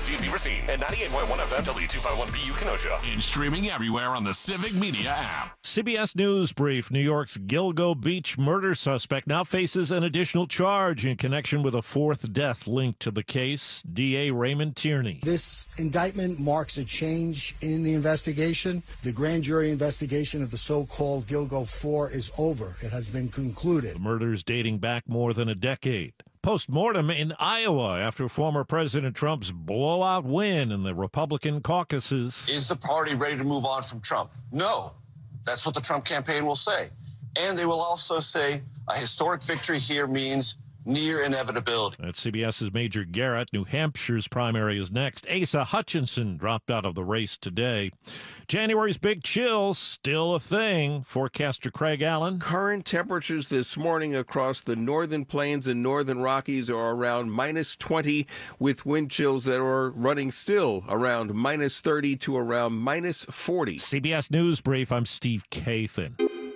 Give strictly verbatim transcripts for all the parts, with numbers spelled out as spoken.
C V Racine, and ninety-eight point one F M W two fifty-one B U Kenosha. And streaming everywhere on the Civic Media app. C B S News Brief. New York's Gilgo Beach murder suspect now faces an additional charge in connection with a fourth death linked to the case. D A Raymond Tierney. This indictment marks a change in the investigation. The grand jury investigation of the so-called Gilgo four is over. It has been concluded. The murders dating back more than a decade. Post-mortem in Iowa after former President Trump's blowout win in the Republican caucuses. Is the party ready to move on from Trump? No. That's what the Trump campaign will say. And they will also say a historic victory here means near inevitability. That's CBS's Major Garrett. New Hampshire's primary is next. Asa Hutchinson dropped out of the race today. January's big chills still a thing. Forecaster Craig Allen. Current temperatures this morning across the northern plains and northern Rockies are around minus twenty, with wind chills that are running still around minus thirty to around minus forty. C B S News Brief. I'm Steve Kathan.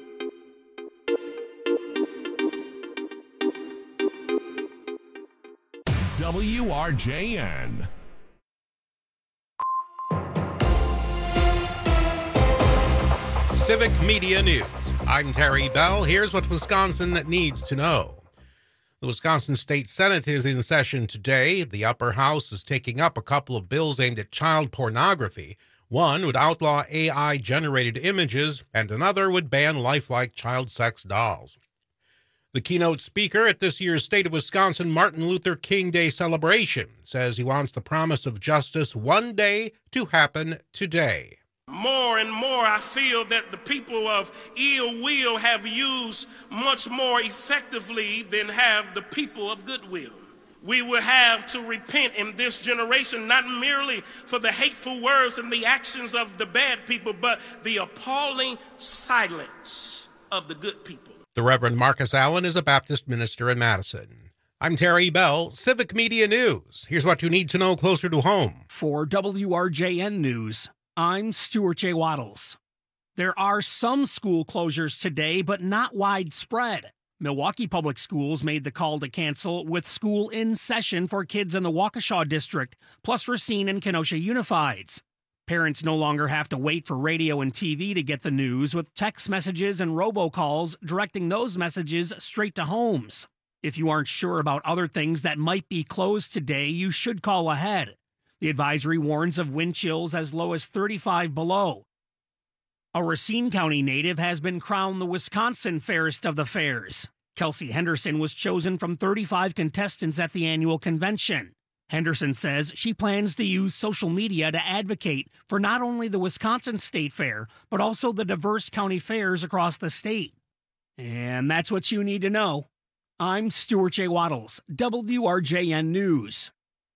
W R J N. Civic Media News. I'm Terry Bell. Here's what Wisconsin needs to know. The Wisconsin State Senate is in session today. The upper house is taking up a couple of bills aimed at child pornography. One would outlaw A I-generated images, and another would ban lifelike child sex dolls. The keynote speaker at this year's State of Wisconsin Martin Luther King Day celebration says he wants the promise of justice one day to happen today. More and more, I feel that the people of ill will have used much more effectively than have the people of goodwill. We will have to repent in this generation, not merely for the hateful words and the actions of the bad people, but the appalling silence of the good people. The Reverend Marcus Allen is a Baptist minister in Madison. I'm Terry Bell, Civic Media News. Here's what you need to know closer to home. For W R J N News, I'm Stuart J. Waddles. There are some school closures today, but not widespread. Milwaukee Public Schools made the call to cancel with school in session for kids in the Waukesha District, plus Racine and Kenosha Unifieds. Parents no longer have to wait for radio and T V to get the news, with text messages and robocalls directing those messages straight to homes. If you aren't sure about other things that might be closed today, you should call ahead. The advisory warns of wind chills as low as thirty-five below. A Racine County native has been crowned the Wisconsin Fairest of the Fairs. Kelsey Henderson was chosen from thirty-five contestants at the annual convention. Henderson says she plans to use social media to advocate for not only the Wisconsin State Fair, but also the diverse county fairs across the state. And that's what you need to know. I'm Stuart J. Waddles, W R J N News.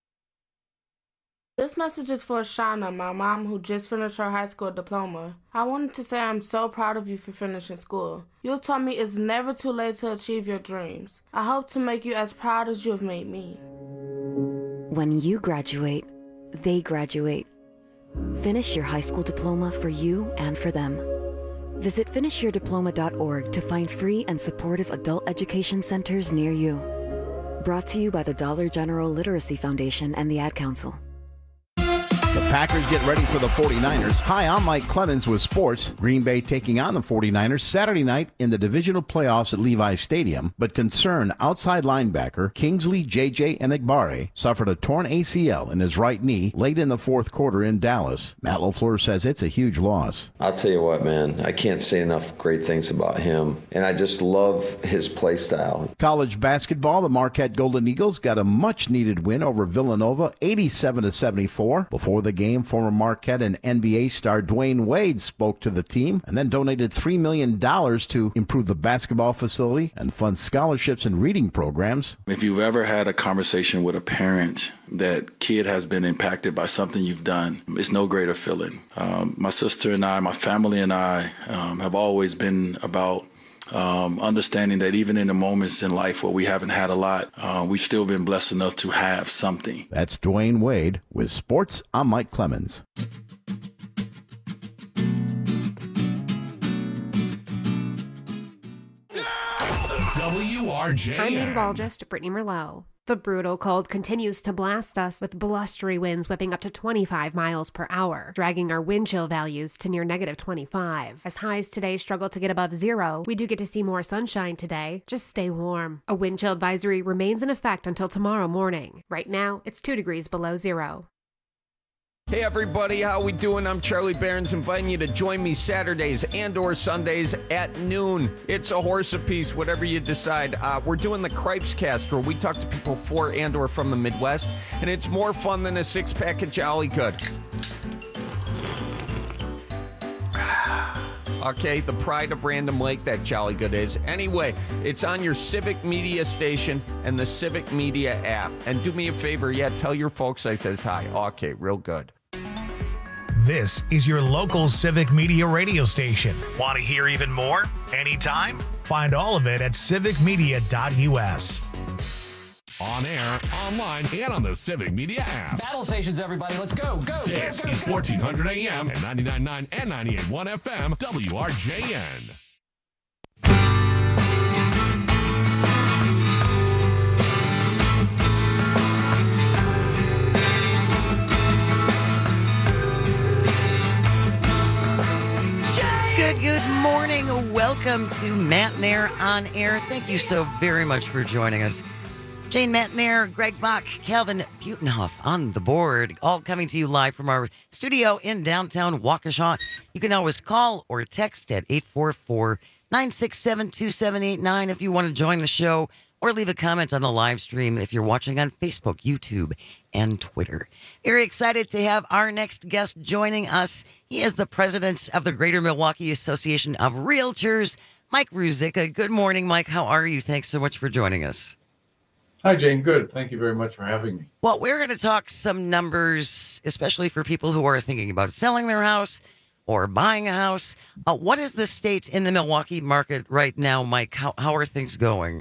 This message is for Shauna, my mom, who just finished her high school diploma. I wanted to say I'm so proud of you for finishing school. You taught me it's never too late to achieve your dreams. I hope to make you as proud as you have made me. When you graduate, they graduate. Finish your high school diploma for you and for them. Visit finish your diploma dot org to find free and supportive adult education centers near you. Brought to you by the Dollar General Literacy Foundation and the Ad Council. The Packers get ready for the forty-niners. Hi, I'm Mike Clemens with sports. Green Bay taking on the forty-niners Saturday night in the divisional playoffs at Levi's Stadium, but concerned outside linebacker Kingsley J J Enagbare suffered a torn A C L in his right knee late in the fourth quarter in Dallas. Matt LaFleur says it's a huge loss. I'll tell you what, man, I can't say enough great things about him, and I just love his play style. College basketball, the Marquette Golden Eagles got a much-needed win over Villanova, eighty-seven to seventy-four. Before the game, former Marquette and N B A star Dwayne Wade spoke to the team and then donated three million dollars to improve the basketball facility and fund scholarships and reading programs. If you've ever had a conversation with a parent that kid has been impacted by something you've done, it's no greater feeling. Um, my sister and I, my family and I um, have always been about Um, understanding that even in the moments in life where we haven't had a lot, uh, we've still been blessed enough to have something. That's Dwayne Wade with Sports. I'm Mike Clemens. W R J N. I'm meteorologist Brittany Merlot. The brutal cold continues to blast us, with blustery winds whipping up to twenty-five miles per hour, dragging our wind chill values to near negative twenty-five. As highs today struggle to get above zero, we do get to see more sunshine today. Just stay warm. A wind chill advisory remains in effect until tomorrow morning. Right now, it's two degrees below zero. Hey everybody, how we doing? I'm Charlie Barons, inviting you to join me Saturdays and or Sundays at noon. It's a horse apiece, whatever you decide. Uh, we're doing the Cripes Cast, where we talk to people for and or from the Midwest, and it's more fun than a six-pack of Jolly Good. Okay, the pride of Random Lake, that Jolly Good is. Anyway, it's on your Civic Media station and the Civic Media app. And do me a favor, yeah, tell your folks I says hi. Okay, real good. This is your local Civic Media radio station. Want to hear even more? Anytime? Find all of it at civic media dot u s. On air, online, and on the Civic Media app. Battle stations, everybody. Let's go, go, This go, go, is go. fourteen hundred A M and ninety-nine point nine and ninety-eight point one F M, W R J N. Good, good morning. Welcome to Matt and Air on Air. Thank you so very much for joining us. Jane Matnair, Greg Bach, Calvin Butenhoff on the board, all coming to you live from our studio in downtown Waukesha. You can always call or text at eight four four, nine six seven, two seven eight nine if you want to join the show, or leave a comment on the live stream if you're watching on Facebook, YouTube, and Twitter. Very excited to have our next guest joining us. He is the president of the Greater Milwaukee Association of Realtors, Mike Ruzicka. Good morning, Mike. How are you? Thanks so much for joining us. Hi, Jane. Good. Thank you very much for having me. Well, we're going to talk some numbers, especially for people who are thinking about selling their house or buying a house. Uh, what is the state in the Milwaukee market right now, Mike? How, how are things going?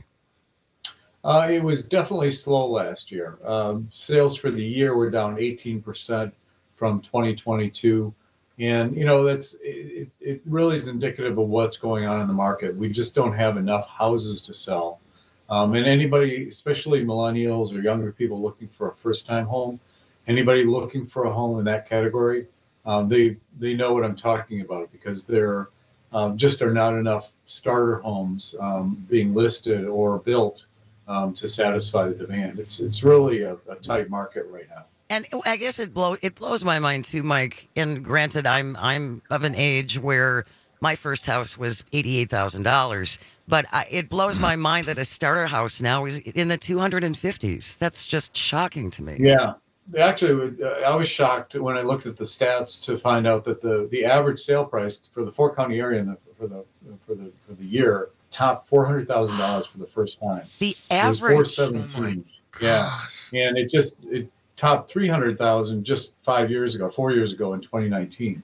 Uh, it was definitely slow last year. Um, sales for the year were down eighteen percent from twenty twenty-two. And, you know, that's it, it really is indicative of what's going on in the market. We just don't have enough houses to sell. Um, and anybody, especially millennials or younger people looking for a first-time home, anybody looking for a home in that category, um, they they know what I'm talking about, because there um, just are not enough starter homes um, being listed or built um, to satisfy the demand. It's it's really a, a tight market right now. And I guess it blow it blows my mind too, Mike. And granted, I'm I'm of an age where my first house was eighty-eight thousand dollars. But I, it blows my mind that a starter house now is in the two hundred fifties. That's just shocking to me. Yeah. Actually, I was shocked when I looked at the stats to find out that the, the average sale price for the four county area in the, for the for the for the year topped four hundred thousand dollars for the first time. The average. It was four seventeen. Oh yeah, and it just it topped three hundred thousand just five years ago, four years ago in twenty nineteen.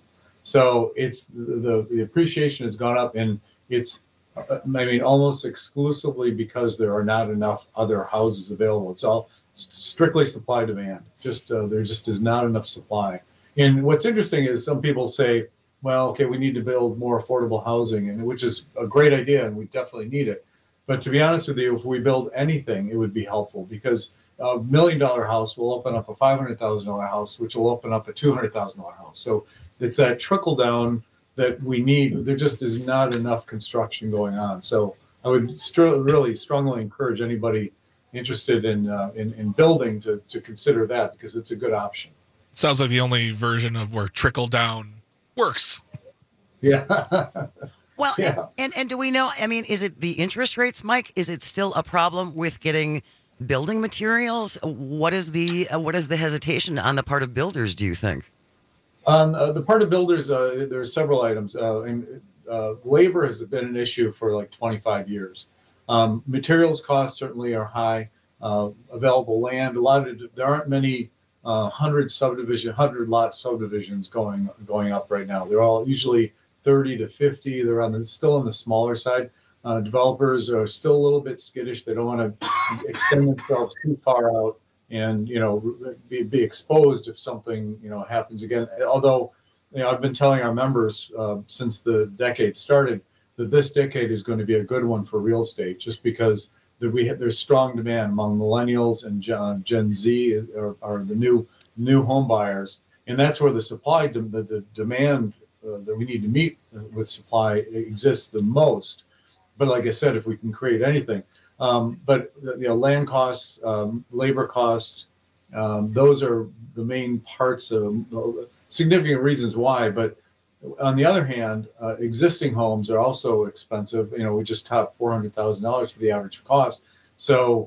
So it's the the appreciation has gone up, and it's. I mean, almost exclusively because there are not enough other houses available. It's all strictly supply demand. Just uh, there just is not enough supply. And what's interesting is some people say, well, okay, we need to build more affordable housing, and which is a great idea, and we definitely need it. But to be honest with you, if we build anything, it would be helpful, because a million dollar house will open up a five hundred thousand dollars house, which will open up a two hundred thousand dollars house. So it's that trickle down that we need. There just is not enough construction going on. So I would st- really strongly encourage anybody interested in, uh, in in building to to consider that, because it's a good option. Sounds like the only version of where trickle down works. Yeah. Well, yeah. And, and and do we know? I mean, is it the interest rates, Mike? Is it still a problem with getting building materials? What is the uh, what is the hesitation on the part of builders, do you think? On uh, the part of builders, uh, there are several items. Uh, and, uh, labor has been an issue for like twenty-five years. Um, materials costs certainly are high. Uh, available land, a lot of there aren't many uh, hundred subdivision, hundred lot subdivisions going going up right now. They're all usually thirty to fifty. They're on the still on the smaller side. Uh, developers are still a little bit skittish. They don't want to extend themselves too far out and, you know, be, be exposed if something, you know, happens again. Although, you know, I've been telling our members uh, since the decade started that this decade is going to be a good one for real estate, just because that we have, there's strong demand among millennials and Gen, Gen Z are, are the new new home buyers, and that's where the supply the, the demand uh, that we need to meet with supply exists the most. But like I said, if we can create anything, um, but you know, land costs, um, labor costs, um, those are the main parts of uh, significant reasons why. But on the other hand, uh, existing homes are also expensive. You know, we just topped four hundred thousand dollars for the average cost. So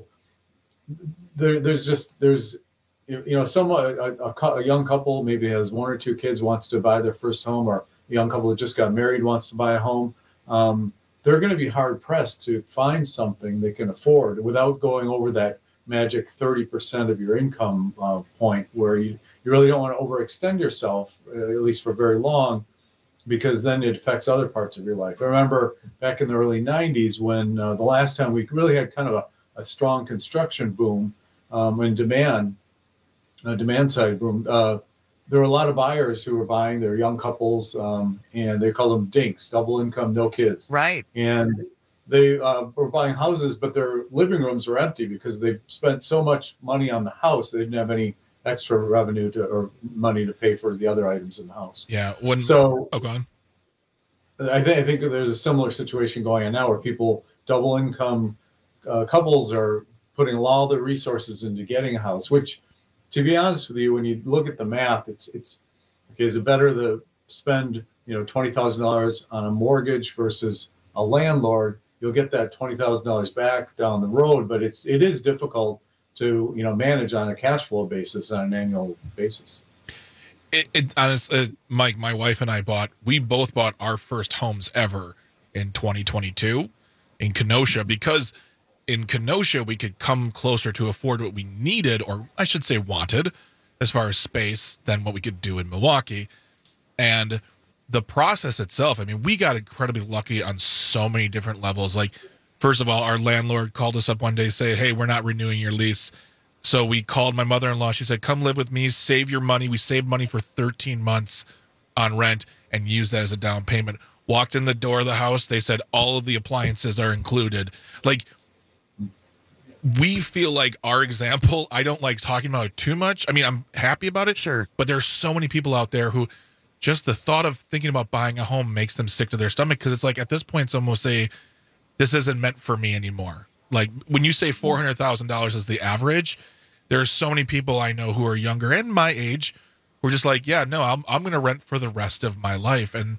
there, there's just, there's, you know, some, a, a, a young couple maybe has one or two kids, wants to buy their first home, or a young couple that just got married wants to buy a home. Um, they're going to be hard pressed to find something they can afford without going over that magic thirty percent of your income uh, point, where you, you really don't want to overextend yourself, uh, at least for very long, because then it affects other parts of your life. I remember back in the early nineties when uh, the last time we really had kind of a, a strong construction boom um, and demand, uh, demand side boom. Uh, there were a lot of buyers who were buying. They're young couples, um, and they call them dinks, double income, no kids. Right. And they uh, were buying houses, but their living rooms were empty because they spent so much money on the house. They didn't have any extra revenue to, or money to pay for the other items in the house. Yeah. When, so, oh, go on. I think I think there's a similar situation going on now where people, double income uh, couples, are putting all their resources into getting a house. Which, to be honest with you, when you look at the math, it's it's okay. Is it better to spend you know twenty thousand dollars on a mortgage versus a landlord? You'll get that twenty thousand dollars back down the road, but it's it is difficult to you know manage on a cash flow basis on an annual basis. It, it honestly, uh, Mike, my wife and I bought, we both bought our first homes ever in twenty twenty-two in Kenosha, because in Kenosha we could come closer to afford what we needed, or I should say wanted, as far as space, than what we could do in Milwaukee. And the process itself, I mean, we got incredibly lucky on so many different levels. Like, first of all, our landlord called us up one day, saying, hey, we're not renewing your lease. So we called my mother-in-law. She said, come live with me, save your money. We saved money for thirteen months on rent and used that as a down payment. Walked in the door of the house. They said all of the appliances are included. Like, we feel like our example, I don't like talking about it too much. I mean, I'm happy about it. Sure. But there's so many people out there who just the thought of thinking about buying a home makes them sick to their stomach, because it's like at this point, it's almost a, this isn't meant for me anymore. Like when you say four hundred thousand dollars is the average, there's so many people I know who are younger and my age who are just like, yeah, no, I'm I'm going to rent for the rest of my life. And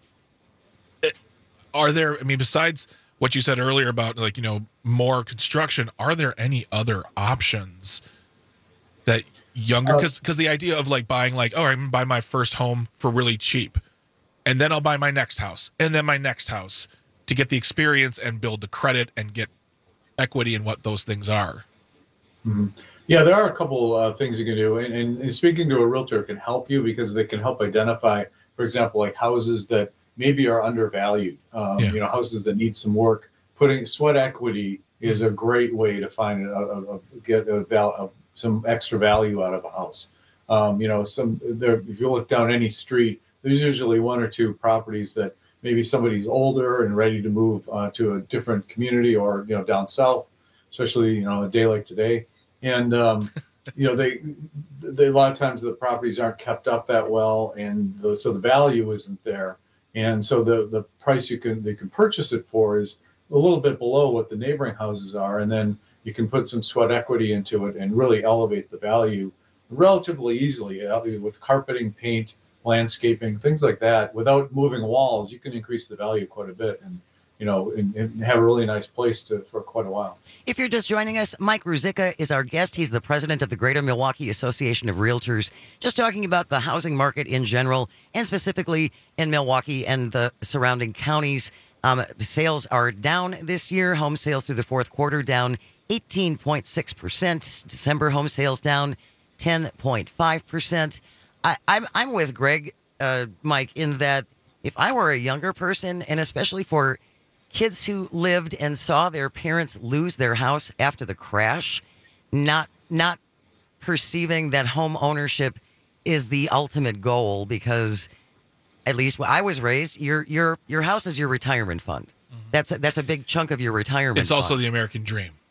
it, are there, I mean, besides what you said earlier about like, you know, more construction, are there any other options that younger, because because the idea of like buying like, oh, I'm going to buy my first home for really cheap, and then I'll buy my next house, and then my next house, to get the experience and build the credit and get equity in what those things are. Mm-hmm. Yeah, there are a couple uh, things you can do, and, and speaking to a realtor can help you, because they can help identify, for example, like houses that maybe are undervalued, um, yeah. you know, houses that need some work. Putting sweat equity is a great way to find a, a, a get a, a, some extra value out of a house. Um, you know, some there. If you look down any street, there's usually one or two properties that maybe somebody's older and ready to move uh, to a different community, or you know, down south, especially you know, a day like today. And, um, you know, they, they, a lot of times the properties aren't kept up that well. And the, so the value isn't there. And so the, the price you can, they can purchase it for is a little bit below what the neighboring houses are. And then you can put some sweat equity into it and really elevate the value relatively easily with carpeting, paint, landscaping, things like that. Without moving walls, you can increase the value quite a bit. And, you know, and, and have a really nice place to for quite a while. If you're just joining us, Mike Ruzicka is our guest. He's the president of the Greater Milwaukee Association of Realtors, just talking about the housing market in general, and specifically in Milwaukee and the surrounding counties. Um, sales are down this year. Home sales through the fourth quarter down eighteen point six percent. December home sales down ten point five percent. I, I'm, I'm with Greg, uh, Mike, in that if I were a younger person, and especially for kids who lived and saw their parents lose their house after the crash, not not perceiving that home ownership is the ultimate goal, because at least when I was raised, your your your house is your retirement fund. Mm-hmm. That's a, that's a big chunk of your retirement. It's also fund. the American dream.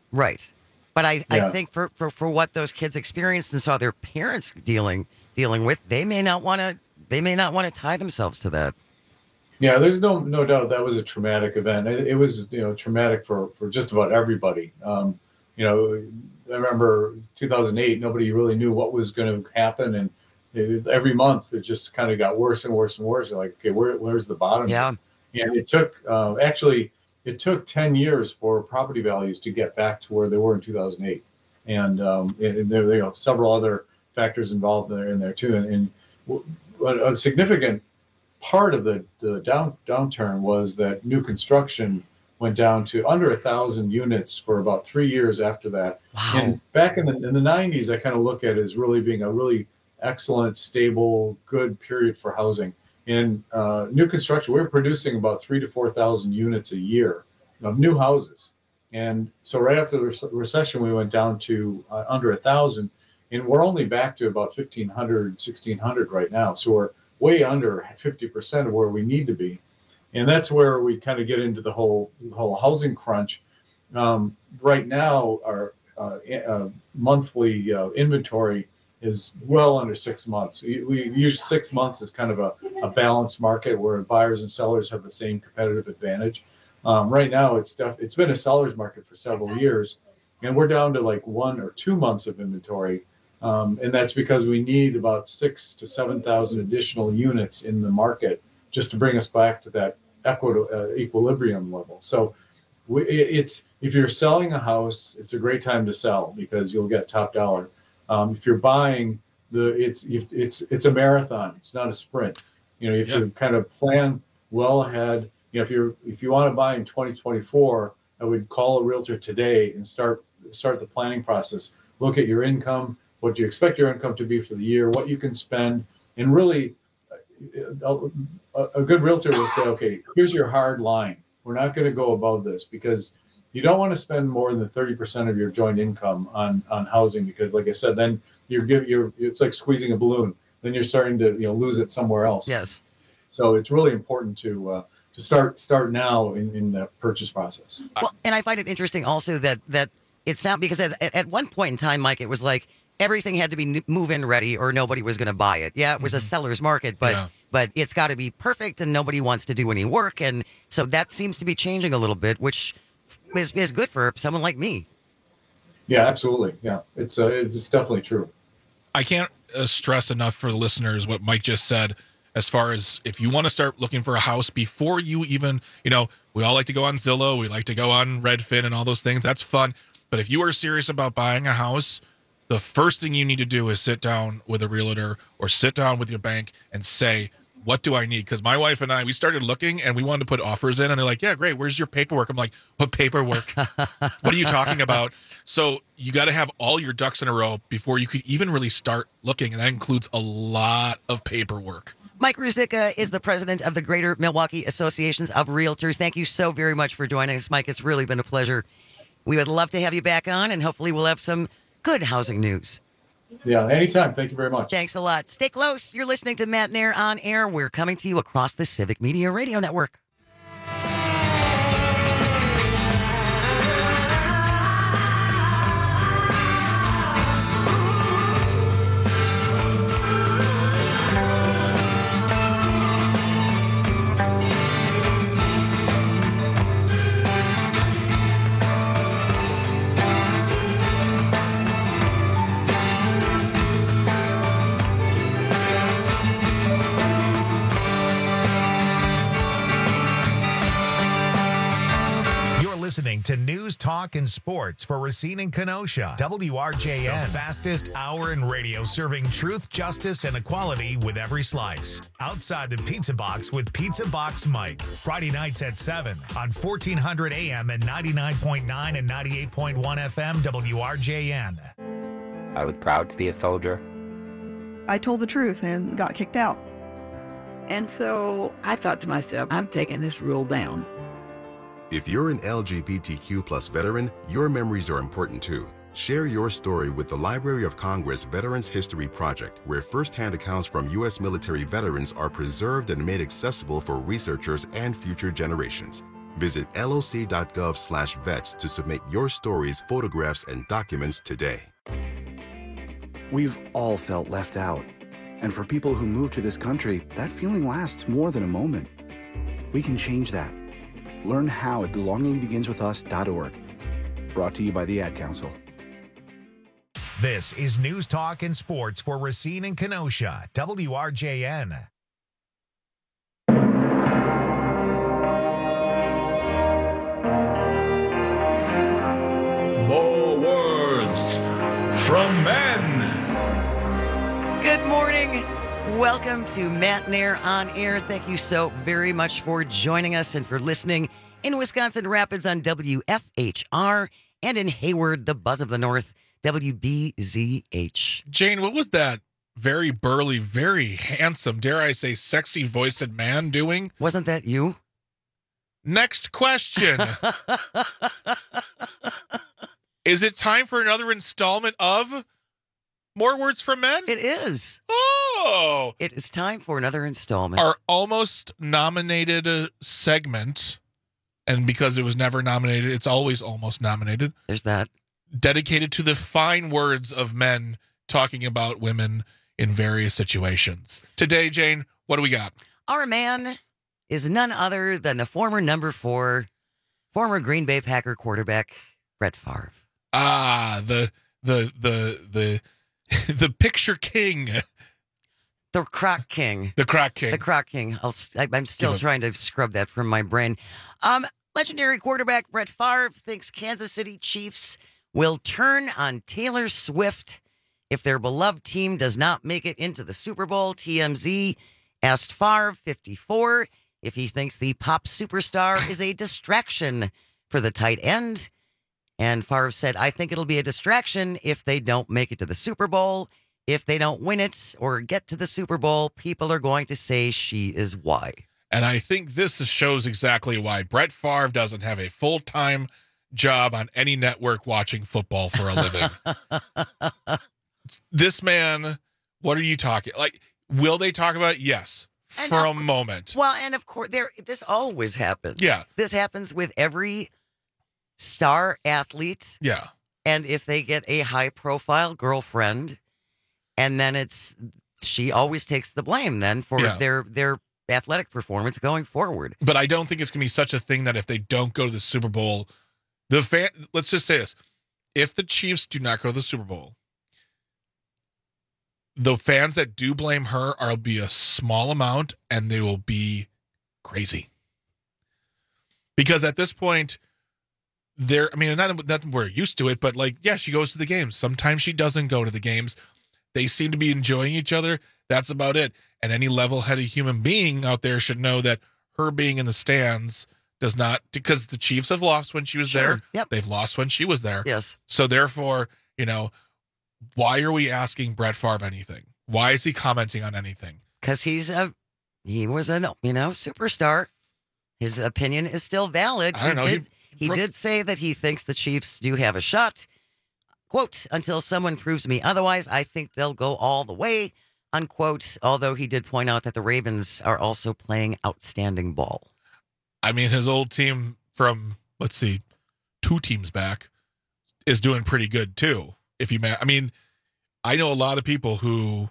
Right. But I, Yeah. I think for, for, for what those kids experienced and saw their parents dealing dealing with, they may not want to they may not want to tie themselves to that. Yeah, there's no no doubt that was a traumatic event. It, it was you know traumatic for, for just about everybody. Um, you know, I remember two thousand eight. Nobody really knew what was going to happen, and it, every month it just kind of got worse and worse and worse. Like, okay, where, where's the bottom? Yeah. And it took uh, actually it took ten years for property values to get back to where they were in two thousand eight, and, um, and there, there are several other factors involved there in there too. And, and a significant part of the, the down downturn was that new construction went down to under a thousand units for about three years after that. Wow. And back in the in the nineties, I kind of look at it as really being a really excellent, stable, good period for housing. In uh, new construction, we were producing about three to four thousand units a year of new houses. And so right after the re- recession, we went down to uh, under a thousand, and we're only back to about fifteen hundred, sixteen hundred right now. So we're way under fifty percent of where we need to be. And that's where we kind of get into the whole the whole housing crunch. Um, right now, our uh, uh, monthly uh, inventory is well under six months. We, we use six months as kind of a, a balanced market where buyers and sellers have the same competitive advantage. Um, right now, it's def- it's been a seller's market for several years, and we're down to like one or two months of inventory. Um, and that's because we need about six to seven thousand additional units in the market just to bring us back to that equi- uh, equilibrium level. So we, it's if you're selling a house, it's a great time to sell because you'll get top dollar. Um, if you're buying, the it's it's it's a marathon. It's not a sprint. You know, you have Yeah. to kind of plan well ahead. You know, if you're if you want to buy in twenty twenty-four, I would call a realtor today and start start the planning process. Look at your income. What do you expect your income to be for the year, what you can spend, and really a, a good realtor will say, okay, here's your hard line. We're not going to go above this because you don't want to spend more than thirty percent of your joint income on, on housing because, like I said, then you're give you're it's like squeezing a balloon. Then you're starting to you know lose it somewhere else. Yes. So it's really important to uh, to start start now in, in the purchase process. Well, and I find it interesting also that that it sounds because at, at one point in time, Mike, it was like everything had to be move-in ready or nobody was going to buy it. Yeah, it was a seller's market, but Yeah. but it's got to be perfect and nobody wants to do any work. And so that seems to be changing a little bit, which is, is good for someone like me. Yeah, absolutely. Yeah, it's uh, it's definitely true. I can't uh, stress enough for the listeners what Mike just said as far as if you want to start looking for a house before you even, you know, we all like to go on Zillow, we like to go on Redfin and all those things. That's fun. But if you are serious about buying a house, the first thing you need to do is sit down with a realtor or sit down with your bank and say, what do I need? Because my wife and I, we started looking and we wanted to put offers in and they're like, yeah, great. Where's your paperwork? I'm like, what paperwork? What are you talking about? So you got to have all your ducks in a row before you could even really start looking. And that includes a lot of paperwork. Mike Ruzicka is the president of the Greater Milwaukee Associations of Realtors. Thank you so very much for joining us, Mike. It's really been a pleasure. We would love to have you back on, and hopefully we'll have some good housing news. Yeah, anytime. Thank you very much. Thanks a lot. Stay close. You're listening to Matt Nair on Air. We're coming to you across the Civic Media Radio Network. Listening to News, Talk, and Sports for Racine and Kenosha. W R J N, the fastest hour in radio, serving truth, justice, and equality with every slice. Outside the Pizza Box with Pizza Box Mike. Friday nights at seven on fourteen hundred A M and ninety-nine point nine and ninety-eight point one F M W R J N. I was proud to be a soldier. I told the truth and got kicked out. And so I thought to myself, I'm taking this rule down. If you're an L G B T Q plus veteran, your memories are important too. Share your story with the Library of Congress Veterans History Project, where first-hand accounts from U S military veterans are preserved and made accessible for researchers and future generations. Visit loc.gov slash vets to submit your stories, photographs, and documents today. We've all felt left out. And for people who move to this country, that feeling lasts more than a moment. We can change that. Learn how at belonging begins with us dot org. Brought to you by the Ad Council. This is News Talk and Sports for Racine and Kenosha, W R J N. More words from men. Good morning. Welcome to Matt Nair on Air. Thank you so very much for joining us and for listening in Wisconsin Rapids on W F H R and in Hayward, the Buzz of the North, W B Z H. Jane, what was that very burly, very handsome, dare I say, sexy-voiced man doing? Wasn't that you? Next question. Is it time for another installment of More Words from Men? It is. Oh. It is time for another installment. Our almost nominated uh, segment, and because it was never nominated, it's always almost nominated. There's that. Dedicated to the fine words of men talking about women in various situations. Today, Jane, what do we got? Our man is none other than the former number four, former Green Bay Packer quarterback, Brett Favre. Ah, the the the the the picture king. The Croc King. The Croc King. The Croc King. I'll, I, I'm still Give trying to scrub that from my brain. Um, legendary quarterback Brett Favre thinks Kansas City Chiefs will turn on Taylor Swift if their beloved team does not make it into the Super Bowl. T M Z asked Favre, fifty-four, if he thinks the pop superstar is a distraction for the tight end. And Favre said, I think it'll be a distraction if they don't make it to the Super Bowl. If they don't win it or get to the Super Bowl, people are going to say she is why. And I think this shows exactly why Brett Favre doesn't have a full-time job on any network watching football for a living. This man, what are you talking? Like, will they talk about it? Yes, And for a of- moment. Well, and of course, there this always happens. Yeah. This happens with every star athlete. Yeah. And if they get a high-profile girlfriend, and then it's she always takes the blame then for Yeah. their their athletic performance going forward. But I don't think it's going to be such a thing that if they don't go to the Super Bowl, the fan, let's just say this. If the Chiefs do not go to the Super Bowl, the fans that do blame her are be a small amount and they will be crazy. Because at this point, they're, I mean, not that we're used to it, but like, yeah, she goes to the games. Sometimes she doesn't go to the games. They seem to be enjoying each other. That's about it. And any level-headed human being out there should know that her being in the stands does not, because the Chiefs have lost when she was Sure. there. Yep. They've lost when she was there. Yes. So therefore, you know, why are we asking Brett Favre anything? Why is he commenting on anything? Because he's a he was a you know superstar. His opinion is still valid. I don't know. He did, He- he did say that he thinks the Chiefs do have a shot. Quote, until someone proves me otherwise, I think they'll go all the way, unquote. Although he did point out that the Ravens are also playing outstanding ball. I mean, his old team from, let's see, two teams back is doing pretty good too. If you, ma- I mean, I know a lot of people who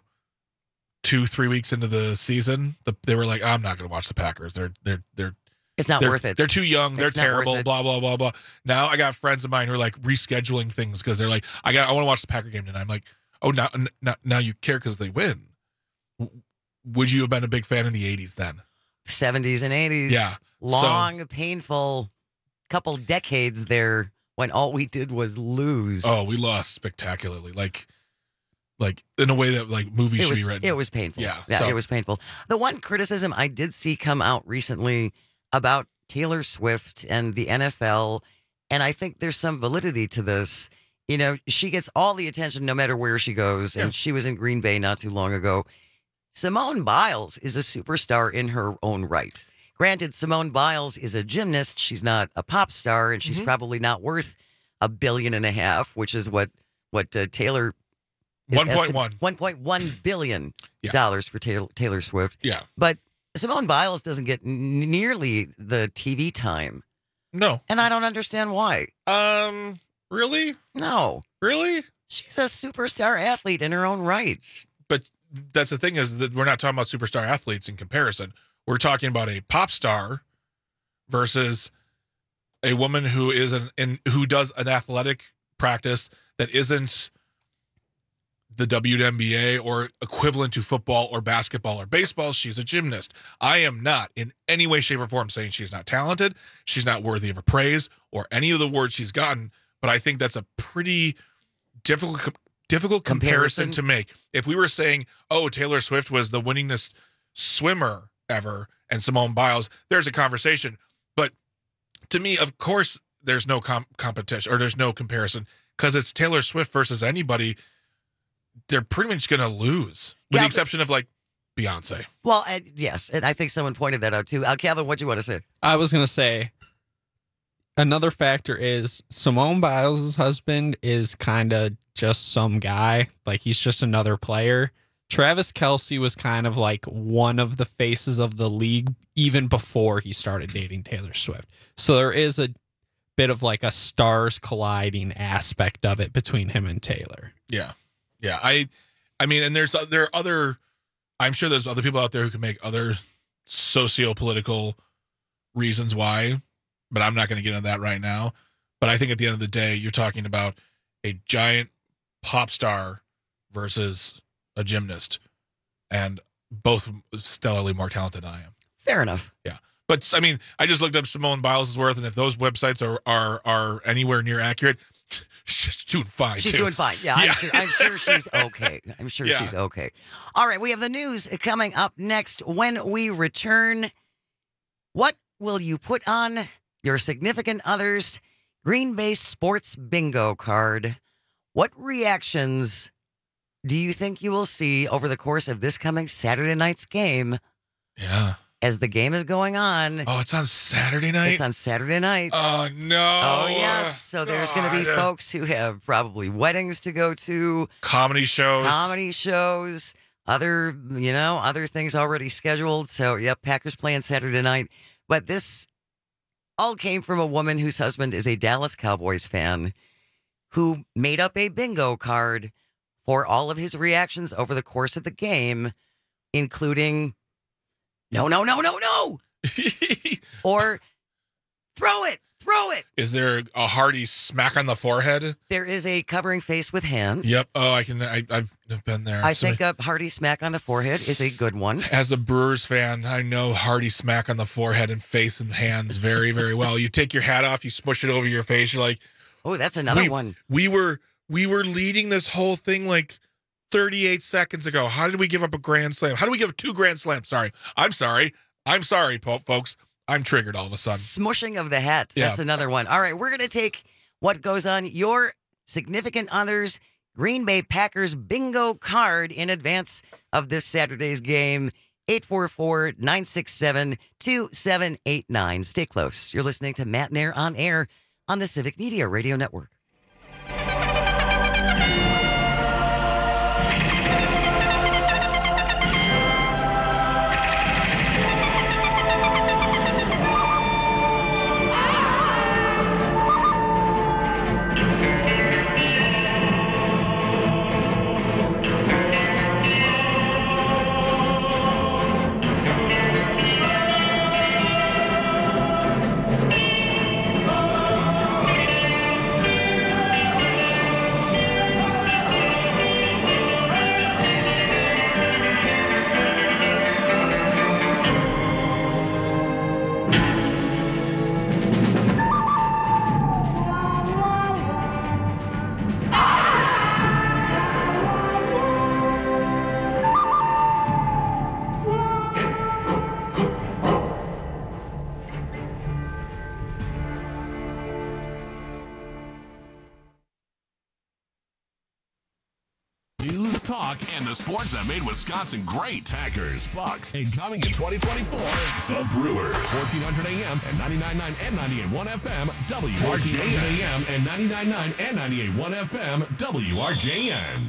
two, three weeks into the season, the, they were like, I'm not going to watch the Packers. They're, they're, they're, It's not they're, worth it. They're too young. They're It's not worth terrible. it. Blah, blah, blah, blah. Now I got friends of mine who are like rescheduling things because they're like, I got, I want to watch the Packer game tonight. I'm like, oh, now, now, now you care because they win. W- Would you have been a big fan in the eighties then? seventies and eighties. Yeah. Long, painful couple decades there when all we did was lose. Oh, we lost spectacularly. Like, like in a way that like movies it should was, be written. It was painful. Yeah. Yeah, so- it was painful. The one criticism I did see come out recently about Taylor Swift and the N F L, and I think there's some validity to this. You know, she gets all the attention no matter where she goes, and she was in Green Bay not too long ago. Simone Biles is a superstar in her own right. Granted, Simone Biles is a gymnast. She's not a pop star, and she's Mhm. probably not worth a billion and a half, which is what what uh, Taylor is one point esti- one. one point one billion Yeah. dollars for Taylor, Taylor Swift. Yeah. But Simone Biles doesn't get n- nearly the T V time No. And I don't understand why. Um, really? No. Really? She's a superstar athlete in her own right. But that's the thing is that we're not talking about superstar athletes in comparison. We're talking about a pop star versus a woman who is an in who does an athletic practice that isn't the W N B A or equivalent to football or basketball or baseball. She's a gymnast. I am not in any way, shape, or form saying she's not talented. She's not worthy of a praise or any of the words she's gotten. But I think that's a pretty difficult difficult comparison, comparison to make. If we were saying, oh, Taylor Swift was the winningest swimmer ever and Simone Biles, there's a conversation. But to me, of course, there's no com- competition or there's no comparison because it's Taylor Swift versus anybody. They're pretty much going to lose with yeah, the exception of like Beyonce. Well, uh, yes. And I think someone pointed that out too. Uh, Kevin, what do you want to say? I was going to say another factor is Simone Biles' husband is kind of just some guy. Like he's just another player. Travis Kelce was kind of like one of the faces of the league even before he started dating Taylor Swift. So there is a bit of like a stars colliding aspect of it between him and Taylor. Yeah. Yeah. I, I mean, and there's, there are other, I'm sure there's other people out there who can make other socio-political reasons why, but I'm not going to get into that right now. But I think at the end of the day, you're talking about a giant pop star versus a gymnast, and both stellarly more talented than I am. Fair enough. Yeah. But I mean, I just looked up Simone Biles' worth, and if those websites are are are anywhere near accurate, she's doing fine. She's too. doing fine. Yeah, yeah. I'm, sure, I'm sure she's okay. I'm sure yeah. she's okay. All right, we have the news coming up next. When we return, what will you put on your significant other's Green Bay Sports Bingo card? What reactions do you think you will see over the course of this coming Saturday night's game? Yeah. As the game is going on. Oh, it's on Saturday night? It's on Saturday night. Oh, no. Oh, yes. So there's going to be folks who have probably weddings to go to. Comedy shows. Comedy shows. Other, you know, other things already scheduled. So, yep, Packers playing Saturday night. But this all came from a woman whose husband is a Dallas Cowboys fan who made up a bingo card for all of his reactions over the course of the game, including, no, no, no, no, no, or throw it, throw it. Is there a hearty smack on the forehead? There is a covering face with hands. Yep. Oh, I can. I, I've been there. I so think a hearty smack on the forehead is a good one. As a Brewers fan, I know hearty smack on the forehead and face and hands very, very well. You take your hat off, you smush it over your face. You're like, oh, that's another we, one. We were we were leading this whole thing like thirty-eight seconds ago. How did we give up a grand slam? How do we give up two grand slams? Sorry. I'm sorry. I'm sorry, folks. I'm triggered all of a sudden. Smushing of the hat. That's yeah. another one. All right, we're going to take what goes on your significant other's Green Bay Packers bingo card in advance of this Saturday's game. eight four four, nine six seven, two seven eight nine. Stay close. You're listening to Matt Nair on air on the Civic Media Radio Network. Talk and the sports that made Wisconsin great. Packers, Bucks, and coming in twenty twenty-four, the Brewers. fourteen hundred A M and ninety-nine point nine and ninety-eight point one F M, W R J N. fourteen hundred A M and ninety-nine point nine and ninety-eight point one F M, W R J N.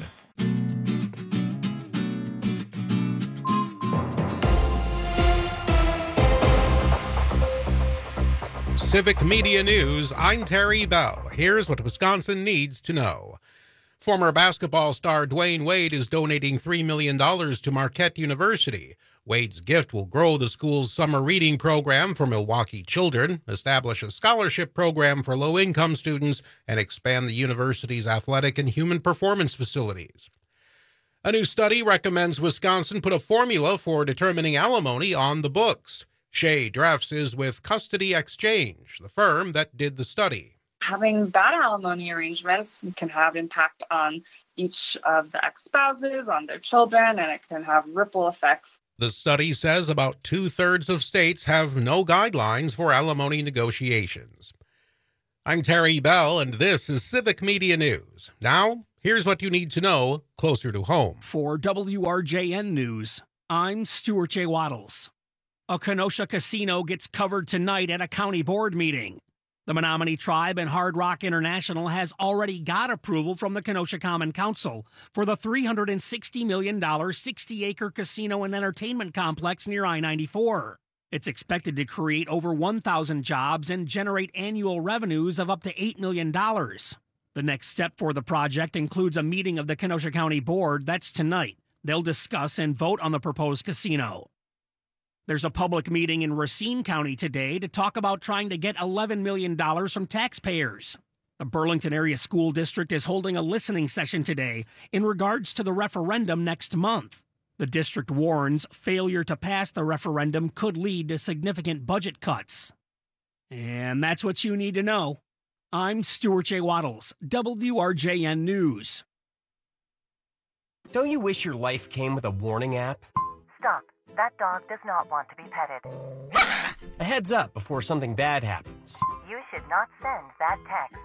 Civic Media News, I'm Terry Bell. Here's what Wisconsin needs to know. Former basketball star Dwayne Wade is donating three million dollars to Marquette University. Wade's gift will grow the school's summer reading program for Milwaukee children, establish a scholarship program for low-income students, and expand the university's athletic and human performance facilities. A new study recommends Wisconsin put a formula for determining alimony on the books. Shay Dreffs is with Custody Exchange, the firm that did the study. Having bad alimony arrangements can have impact on each of the ex-spouses, on their children, and it can have ripple effects. The study says about two-thirds of states have no guidelines for alimony negotiations. I'm Terry Bell, and this is Civic Media News. Now, here's what you need to know closer to home. For W R J N News, I'm Stuart J. Waddles. A Kenosha casino gets covered tonight at a county board meeting. The Menominee Tribe and Hard Rock International has already got approval from the Kenosha Common Council for the three hundred sixty million dollars sixty-acre casino and entertainment complex near I ninety-four. It's expected to create over one thousand jobs and generate annual revenues of up to eight million dollars. The next step for the project includes a meeting of the Kenosha County Board. That's tonight. They'll discuss and vote on the proposed casino. There's a public meeting in Racine County today to talk about trying to get eleven million dollars from taxpayers. The Burlington Area School District is holding a listening session today in regards to the referendum next month. The district warns failure to pass the referendum could lead to significant budget cuts. And that's what you need to know. I'm Stuart J. Waddles, W R J N News. Don't you wish your life came with a warning app? Stop. That dog does not want to be petted. A heads up before something bad happens. You should not send that text.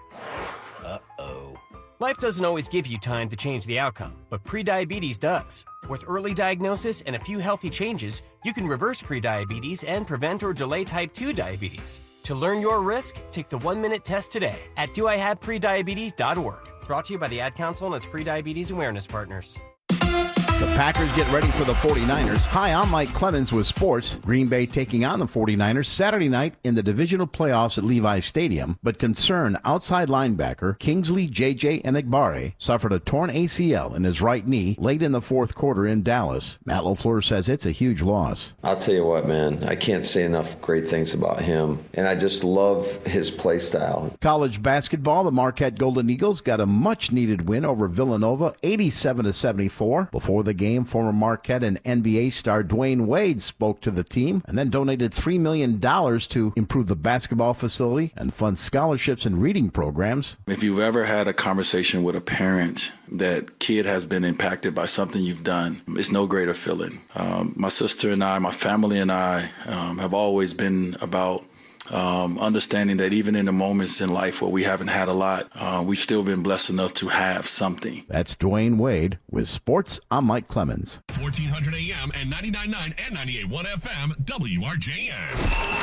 Uh-oh. Life doesn't always give you time to change the outcome, but prediabetes does. With early diagnosis and a few healthy changes, you can reverse prediabetes and prevent or delay type two diabetes. To learn your risk, take the one-minute test today at do I have prediabetes dot org. Brought to you by the Ad Council and its prediabetes awareness partners. The Packers get ready for the forty-niners. Hi, I'm Mike Clemens with sports. Green Bay taking on the forty-niners Saturday night in the divisional playoffs at Levi Stadium, but concerned outside linebacker Kingsley J J Enagbare suffered a torn A C L in his right knee late in the fourth quarter in Dallas. Matt LaFleur says it's a huge loss. I'll tell you what, man, I can't say enough great things about him, and I just love his play style. College basketball, the Marquette Golden Eagles got a much-needed win over Villanova, eighty-seven to seventy-four. Before the game, former Marquette and N B A star Dwayne Wade spoke to the team and then donated three million dollars to improve the basketball facility and fund scholarships and reading programs. If you've ever had a conversation with a parent that kid has been impacted by something you've done, it's no greater feeling. Um, my sister and I, my family and I um, have always been about Um, understanding that even in the moments in life where we haven't had a lot, uh, we've still been blessed enough to have something. That's Dwayne Wade with sports. I'm Mike Clemens. fourteen hundred A M and ninety-nine point nine and ninety-eight point one F M, W R J N.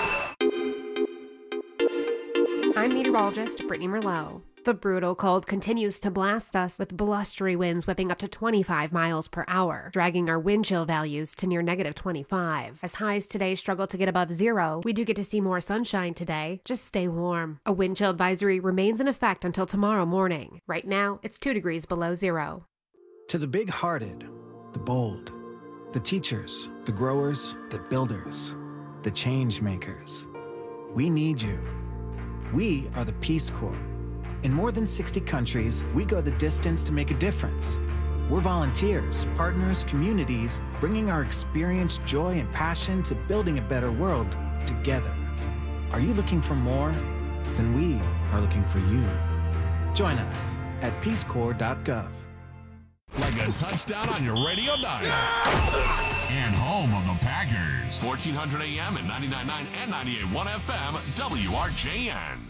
I'm meteorologist Brittany Merlot. The brutal cold continues to blast us with blustery winds whipping up to twenty-five miles per hour, dragging our wind chill values to near negative twenty-five. As highs today struggle to get above zero, we do get to see more sunshine today. Just stay warm. A wind chill advisory remains in effect until tomorrow morning. Right now, it's two degrees below zero. To the big-hearted, the bold, the teachers, the growers, the builders, the change makers, we need you. We are the Peace Corps. In more than sixty countries, we go the distance to make a difference. We're volunteers, partners, communities, bringing our experience, joy, and passion to building a better world together. Are you looking for more? Then we are looking for you. Join us at peace corps dot gov. Like a touchdown on your radio dial. And home of the Packers. fourteen hundred A M and ninety-nine point nine and ninety-eight point one F M, W R J N.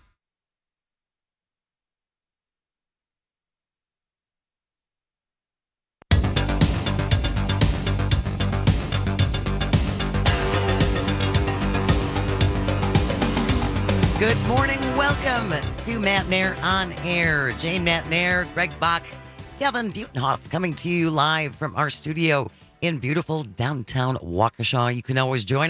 Good morning. Welcome to Matt Nair on Air. Jane Matt Nair, Greg Bach, Kevin Butenhoff coming to you live from our studio in beautiful downtown Waukesha. You can always join us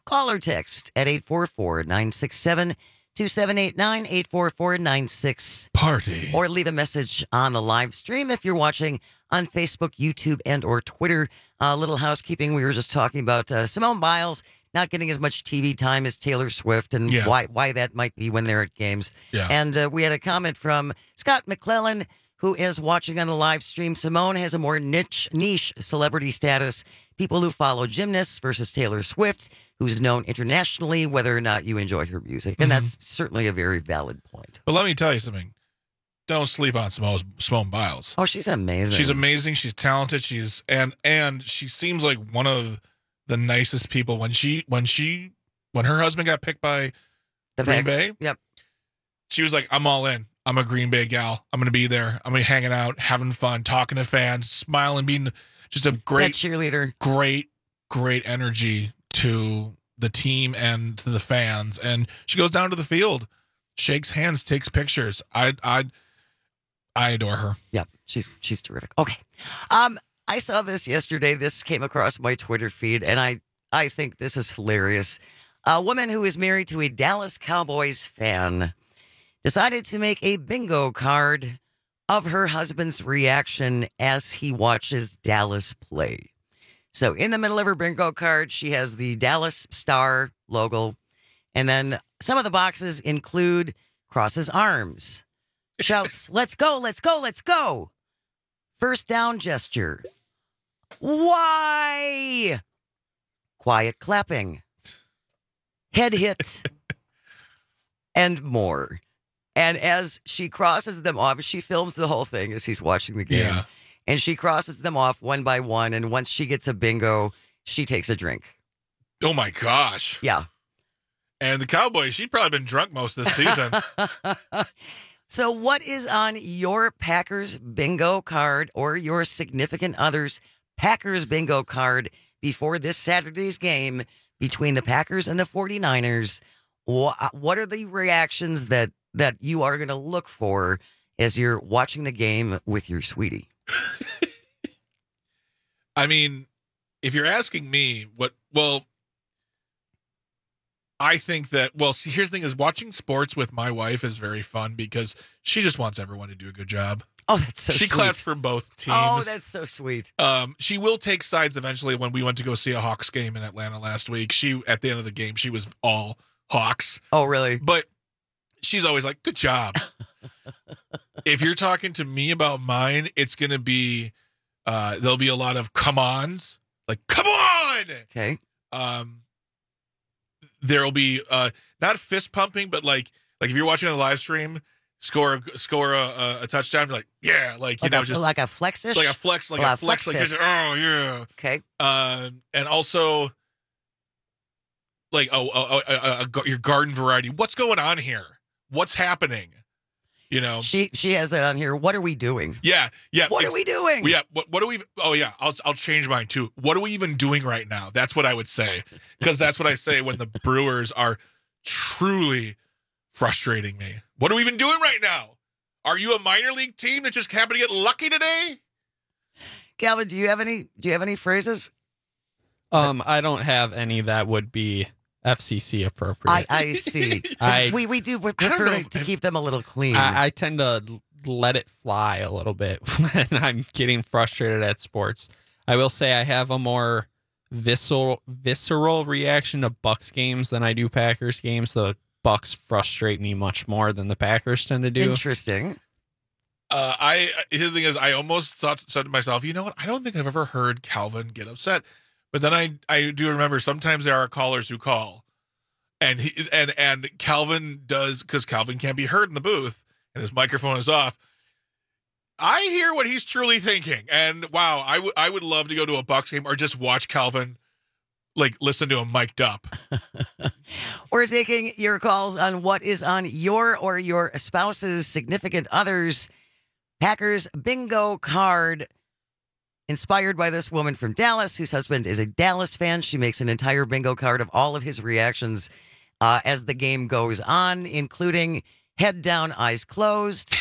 Call or text at eight four four, nine six seven, two seven eight nine, eight four four, nine six. Party. Or leave a message on the live stream if you're watching on Facebook, YouTube, and or Twitter. A uh, little housekeeping. We were just talking about uh, Simone Biles not getting as much T V time as Taylor Swift and Yeah. why why that might be when they're at games. Yeah. And uh, we had a comment from Scott McClellan, who is watching on the live stream. Simone has a more niche niche celebrity status. People who follow gymnasts versus Taylor Swift, who's known internationally, whether or not you enjoy her music. And Mhm. that's certainly a very valid point. But let me tell you something. Don't sleep on Simone, Simone Biles. Oh, she's amazing. She's amazing. She's talented. She's and and she seems like one of the nicest people. When she when she when her husband got picked by The Green Pack- Bay, Yep. she was like, "I'm all in. I'm a Green Bay gal. I'm gonna be there. I'm gonna be hanging out, having fun, talking to fans, smiling, being just a great That cheerleader. great, great energy to the team and to the fans." And she goes down to the field, shakes hands, takes pictures. I I I adore her. Yep, she's she's terrific. Okay, um, I saw this yesterday. This came across my Twitter feed, and I I think this is hilarious. A woman who is married to a Dallas Cowboys fan decided to make a bingo card of her husband's reaction as he watches Dallas play. So in the middle of her bingo card, she has the Dallas Star logo, and then some of the boxes include crosses arms, shouts, "Let's go, let's go, let's go." First down gesture. Why? Quiet clapping. Head hit. And more. And as she crosses them off, she films the whole thing as he's watching the game. Yeah. And she crosses them off one by one. And once she gets a bingo, she takes a drink. Oh my gosh. Yeah. And the Cowboys, she'd probably been drunk most of this season. So what is on your Packers bingo card or your significant other's Packers bingo card before this Saturday's game between the Packers and the 49ers? Wha- What are the reactions that, that you are going to look for as you're watching the game with your sweetie? I mean, if you're asking me what, well, I think that, well, see, here's the thing is watching sports with my wife is very fun because she just wants everyone to do a good job. Oh, that's so she sweet. claps for both teams. Oh, that's so sweet. Um, she will take sides eventually. When we went to go see a Hawks game in Atlanta last week, she, at the end of the game, she was all Hawks. Oh, really? But she's always like, good job. If you're talking to me about mine, it's going to be, uh, there'll be a lot of come ons, like, come on. Okay. Um, there'll be, uh, not fist pumping, but like, like if you're watching on the live stream, score, score a, a, a touchdown, you're like, yeah, like, you Like know, a, just like a flex-ish? like a flex, like Well, a flex, like, fist. just, oh, yeah. Okay. Um, and also, like, oh, oh, oh, uh, uh, your garden variety. What's going on here? What's happening? You know, She she has that on here. What are we doing? yeah, yeah. What are we doing? Yeah. What What are we? Oh, yeah. I'll I'll change mine too. What are we even doing right now? That's what I would say, because that's what I say when the Brewers are truly frustrating me. What are we even doing right now? Are you a minor league team that just happened to get lucky today? Calvin, do you have any do you have any phrases? Um, I don't have any that would be F C C appropriate. I, I see. I- we we do know prefer if- to keep them a little clean. I, I tend to let it fly a little bit when I'm getting frustrated at sports. I will say I have a more visceral visceral reaction to Bucks games than I do Packers games. The Bucks frustrate me much more than the Packers tend to do. Interesting. Uh, I the thing is, I almost thought said to myself, you know what? I don't think I've ever heard Calvin get upset. But then I I do remember sometimes there are callers who call, and he and and Calvin does, because Calvin can't be heard in the booth and his microphone is off. I hear what he's truly thinking, and wow, I would I would love to go to a Bucks game or just watch Calvin, like listen to him mic'd up. We're taking your calls on what is on your or your spouse's significant other's Packers bingo card. Inspired by this woman from Dallas, whose husband is a Dallas fan. She makes an entire bingo card of all of his reactions uh, as the game goes on, including head down, eyes closed,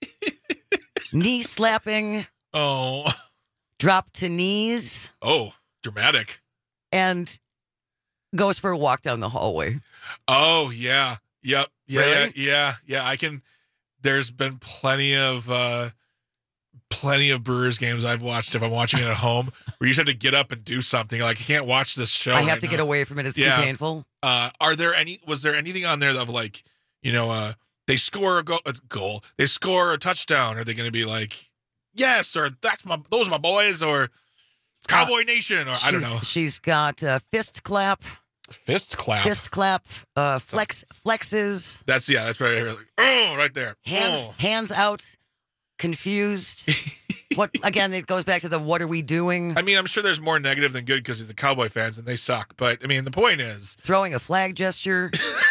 knee slapping, Oh, drop to knees, oh, dramatic. and goes for a walk down the hallway. Oh, yeah. Yep. Yeah, Really? yeah, yeah, yeah. I can. There's been plenty of uh, plenty of Brewers games I've watched if I'm watching it at home where you just have to get up and do something. Like, I can't watch this show. I have right to now. get away from it. It's Yeah. too painful. Uh, are there any? Was there anything on there of like, you know, uh, they score a, go- a goal, they score a touchdown? Are they going to be like, yes, or that's my, those are my boys, or Cowboy uh, Nation, or I don't she's, know. She's got uh, fist clap, fist clap, fist clap, uh, flex, flexes. That's yeah, that's right here. Like, oh, right there. Hands, oh. hands out, confused. What again? It goes back to the what are we doing? I mean, I'm sure there's more negative than good because he's a Cowboy fans and they suck. But I mean, the point is throwing a flag gesture.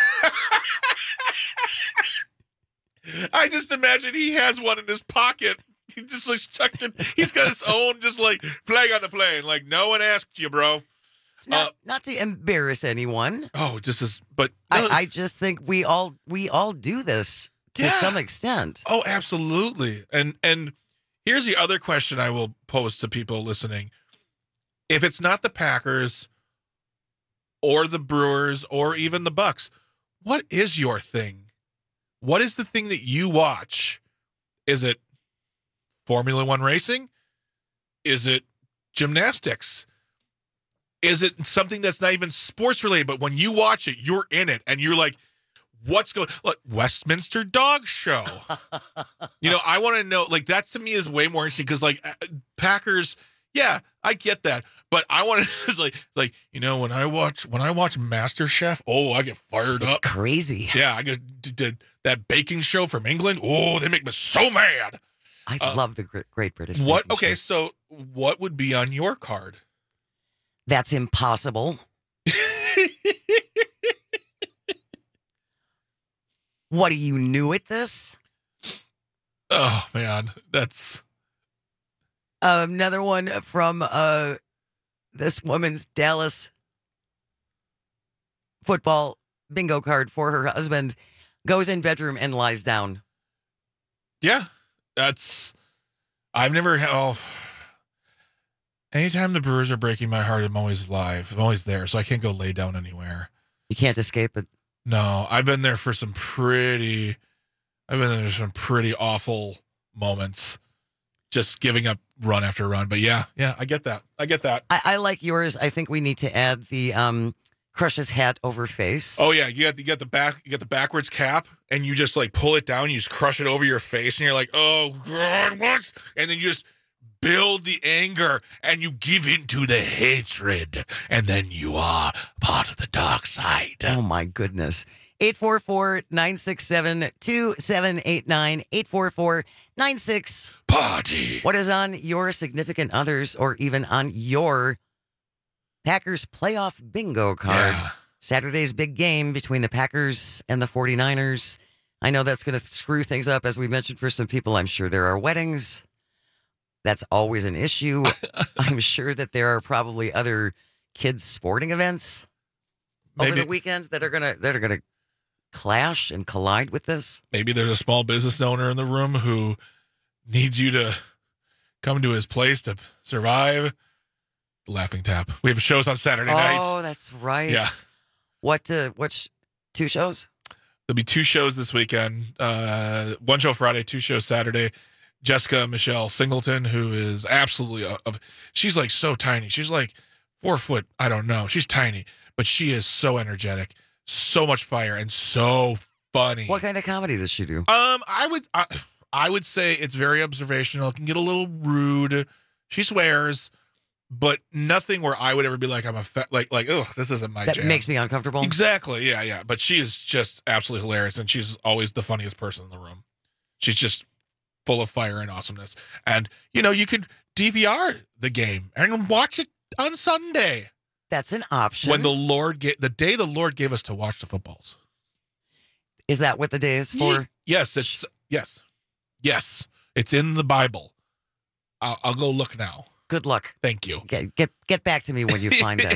I just imagine he has one in his pocket. He just like tucked it. He's got his own just like flag on the plane. Like no one asked you, bro. It's not uh, not to embarrass anyone. Oh, just as but no, I, I just think we all we all do this to yeah. some extent. Oh, absolutely. And and here's the other question I will pose to people listening. If it's not the Packers or the Brewers or even the Bucks, what is your thing? What is the thing that you watch? Is it Formula One racing? Is it gymnastics? Is it something that's not even sports related, but when you watch it, you're in it and you're like, what's going look, Westminster Dog Show. You know, I want to know, like, that to me is way more interesting because, like, Packers, yeah, I get that. But I want to, it's like, like, you know, when I watch, when I watch MasterChef, oh, I get fired it's up. Crazy. Yeah, I get did that baking show from England. Oh, they make me so mad. I uh, love the Great, great British. What? Okay, show. So what would be on your card? That's impossible. What, are you new at this? Oh, man, that's... Uh, another one from uh, this woman's Dallas football bingo card for her husband. Goes in bedroom and lies down. Yeah, that's... I've never... Oh, anytime the Brewers are breaking my heart, I'm always live. I'm always there, so I can't go lay down anywhere. You can't escape it. No, I've been there for some pretty... I've been there for some pretty awful moments. Just giving up run after run. But yeah, yeah, I get that. I get that. I, I like yours. I think we need to add the um, crushes hat over face. Oh yeah, you got you got the back you got the backwards cap and you just like pull it down, you just crush it over your face and you're like, oh God, what? And then you just build the anger and you give into the hatred. And then you are part of the dark side. Oh my goodness. eight four four, nine six seven, two seven eight nine, eight four four, nine six Party. What is on your significant others or even on your Packers playoff bingo card? Yeah. Saturday's big game between the Packers and the forty-niners. I know that's going to screw things up, as we mentioned, for some people. I'm sure there are weddings. That's always an issue. I'm sure that there are probably other kids' sporting events Maybe. over the weekends that are gonna that are gonna clash and collide with this. Maybe there's a small business owner in the room who needs you to come to his place to survive. Laughing Tap. We have shows on Saturday oh, nights. Oh, that's right. Yeah. What? Uh, which two shows? There'll be two shows this weekend. Uh, one show Friday, two shows Saturday. Jessica Michelle Singleton, who is absolutely a, a, she's like so tiny. She's like four foot. I don't know. She's tiny, but she is so energetic, so much fire, and so funny. What kind of comedy does she do? Um, I would, I, I would say it's very observational. It can get a little rude. She swears, but nothing where I would ever be like, I'm a fa- like, like, oh, this isn't my that jam. Makes me uncomfortable. Exactly. Yeah, yeah. But she is just absolutely hilarious, and she's always the funniest person in the room. She's just full of fire and awesomeness. And, you know, you could D V R the game and watch it on Sunday. That's an option. When the Lord gave, the day the Lord gave us to watch the footballs. Is that what the day is for? Yes, it's, yes. Yes. It's in the Bible. I'll, I'll go look now. Good luck. Thank you. Get, get, get back to me when you find that.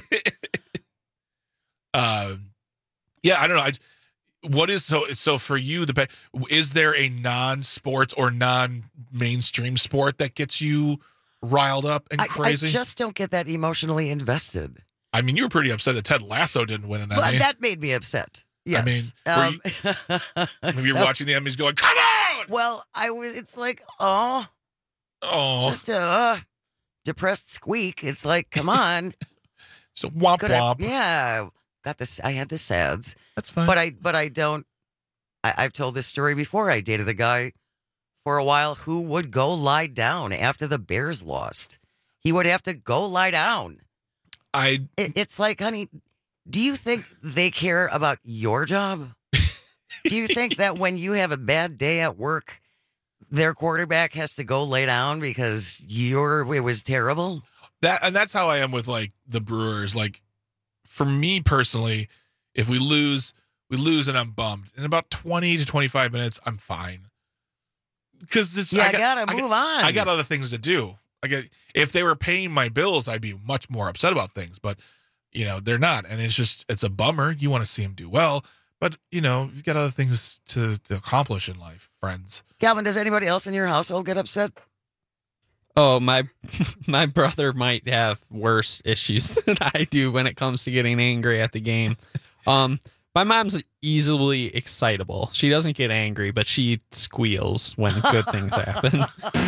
Uh, yeah, I don't know. I, What is so so for you? The is there a non-sports or non-mainstream sport that gets you riled up and crazy? I, I just don't get that emotionally invested. I mean, you were pretty upset that Ted Lasso didn't win an But Emmy. that made me upset. Yes. I mean, were Um, you, maybe you're so- watching the Emmys going, come on! Well, I was. It's like, oh, Oh, just a uh, depressed squeak. It's like, come on. so womp Could I- womp. yeah, got this. I had the sads. That's fine. But I, but I don't. I, I've told this story before. I dated a guy for a while who would go lie down after the Bears lost. He would have to go lie down. I. It, it's like, honey, do you think they care about your job? Do you think that when you have a bad day at work, their quarterback has to go lay down because your it was terrible? That and that's how I am with like the Brewers. Like for me personally, if we lose, we lose and I'm bummed. In about twenty to twenty-five minutes, I'm fine. Because this Yeah, I got, gotta I move got, on. I got other things to do. I get if they were paying my bills, I'd be much more upset about things. But you know, they're not, and it's just it's a bummer. You want to see them do well, but you know, you've got other things to, to accomplish in life, friends. Calvin, does anybody else in your household get upset? Oh, my my brother might have worse issues than I do when it comes to getting angry at the game. Um, my mom's easily excitable. She doesn't get angry, but she squeals when good things happen.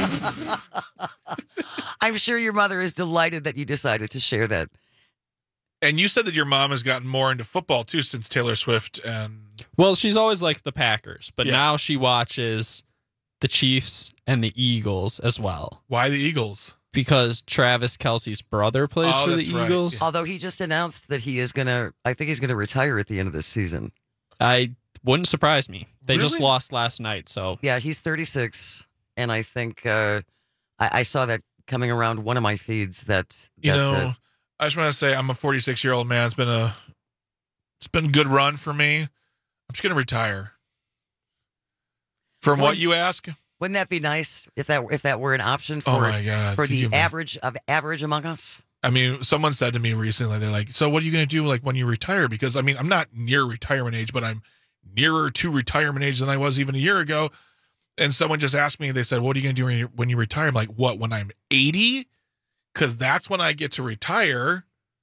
I'm sure your mother is delighted that you decided to share that. And you said that your mom has gotten more into football too since Taylor Swift and Well, she's always liked the Packers, but Yeah. now she watches the Chiefs and the Eagles as well. Why the Eagles? Because Travis Kelce's brother plays Oh, for the that's right. Eagles. Although he just announced that he is going to, I think he's going to retire at the end of this season. I wouldn't surprise me. They just Really? lost last night, so Yeah, he's thirty-six. And I think uh, I, I saw that coming around one of my feeds that, You that, know, uh, I just want to say I'm a forty-six year old man. It's been a, it's been a good run for me. I'm just gonna retire. From what Wouldn't- you ask, wouldn't that be nice if that if that were an option for Oh my God, for could the you imagine? average of average among us? I mean, someone said to me recently, they're like, "So what are you gonna do like when you retire?" Because I mean, I'm not near retirement age, but I'm nearer to retirement age than I was even a year ago. And someone just asked me, they said, "What are you gonna do when you, when you retire?" I'm like, "What? When I'm eighty? Because that's when I get to retire."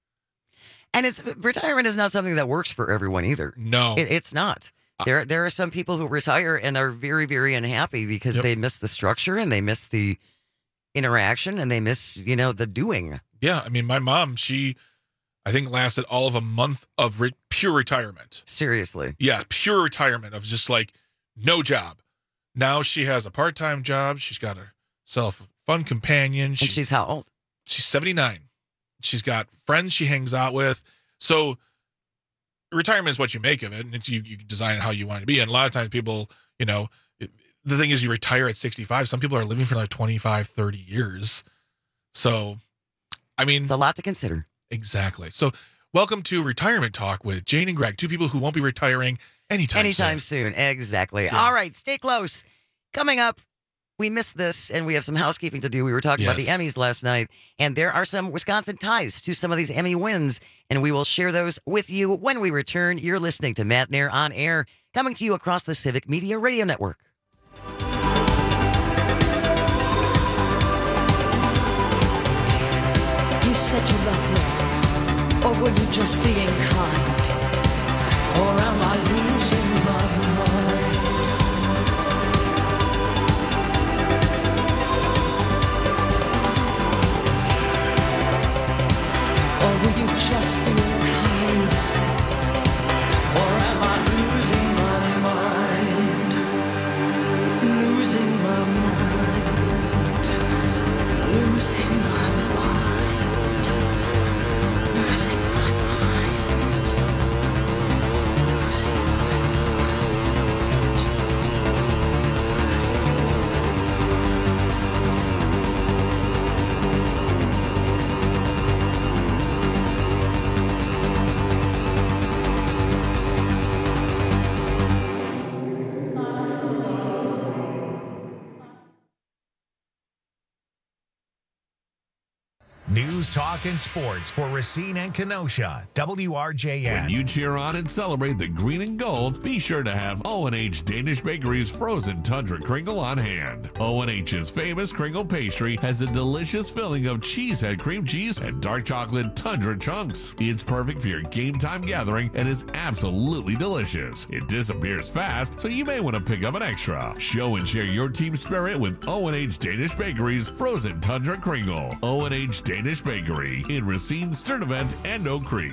And it's retirement is not something that works for everyone either. No, It, it's not. There, there are some people who retire and are very, very unhappy because Yep. they miss the structure and they miss the interaction and they miss, you know, the doing. Yeah, I mean, my mom, she, I think, lasted all of a month of re- pure retirement. Seriously. Yeah, pure retirement of just like no job. Now she has a part-time job. She's got herself a fun companion. She, And she's how old? she's seventy-nine. She's got friends she hangs out with. So retirement is what you make of it, and it's, you you design it how you want it to be. And a lot of times people, you know, it, the thing is you retire at sixty-five. Some people are living for like twenty-five, thirty years. So, I mean, It's a lot to consider. exactly. So, welcome to Retirement Talk with Jane and Greg, two people who won't be retiring anytime, Anytime soon. soon. Exactly. Yeah. All right, stay close. Coming up, we missed this and we have some housekeeping to do. We were talking about the Yes. Emmys last night, and there are some Wisconsin ties to some of these Emmy wins, and we will share those with you when we return. You're listening to Matt Nair on Air, coming to you across the Civic Media Radio Network. You said you loved me, or were you just being kind? Or am I losing my mind? Or were you just being kind? Or am I losing my mind? Losing my mind. Losing my mind. Losing my mind. Losing News, talk, and sports for Racine and Kenosha. W R J N. When you cheer on and celebrate the green and gold, be sure to have O and H Danish Bakery's frozen Tundra Kringle on hand. O and H's famous Kringle pastry has a delicious filling of cheesehead cream cheese and dark chocolate Tundra chunks. It's perfect for your game time gathering and is absolutely delicious. It disappears fast, so you may want to pick up an extra. Show and share your team spirit with O and H Danish Bakery's frozen Tundra Kringle. O and H Danish Bakery in Racine, Sturtevant, and Oak Creek.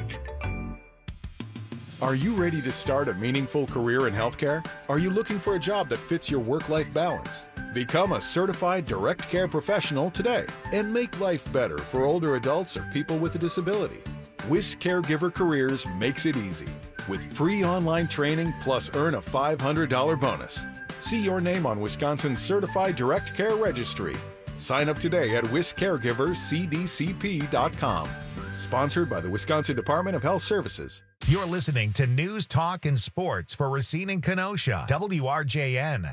Are you ready to start a meaningful career in healthcare? Are you looking for a job that fits your work-life balance? Become a certified direct care professional today and make life better for older adults or people with a disability. WIS Caregiver Careers makes it easy with free online training plus earn a five hundred dollars bonus. See your name on Wisconsin's Certified Direct Care Registry. Sign up today at wis caregivers c d c p dot com. Sponsored by the Wisconsin Department of Health Services. You're listening to News, Talk, and Sports for Racine and Kenosha. W R J N.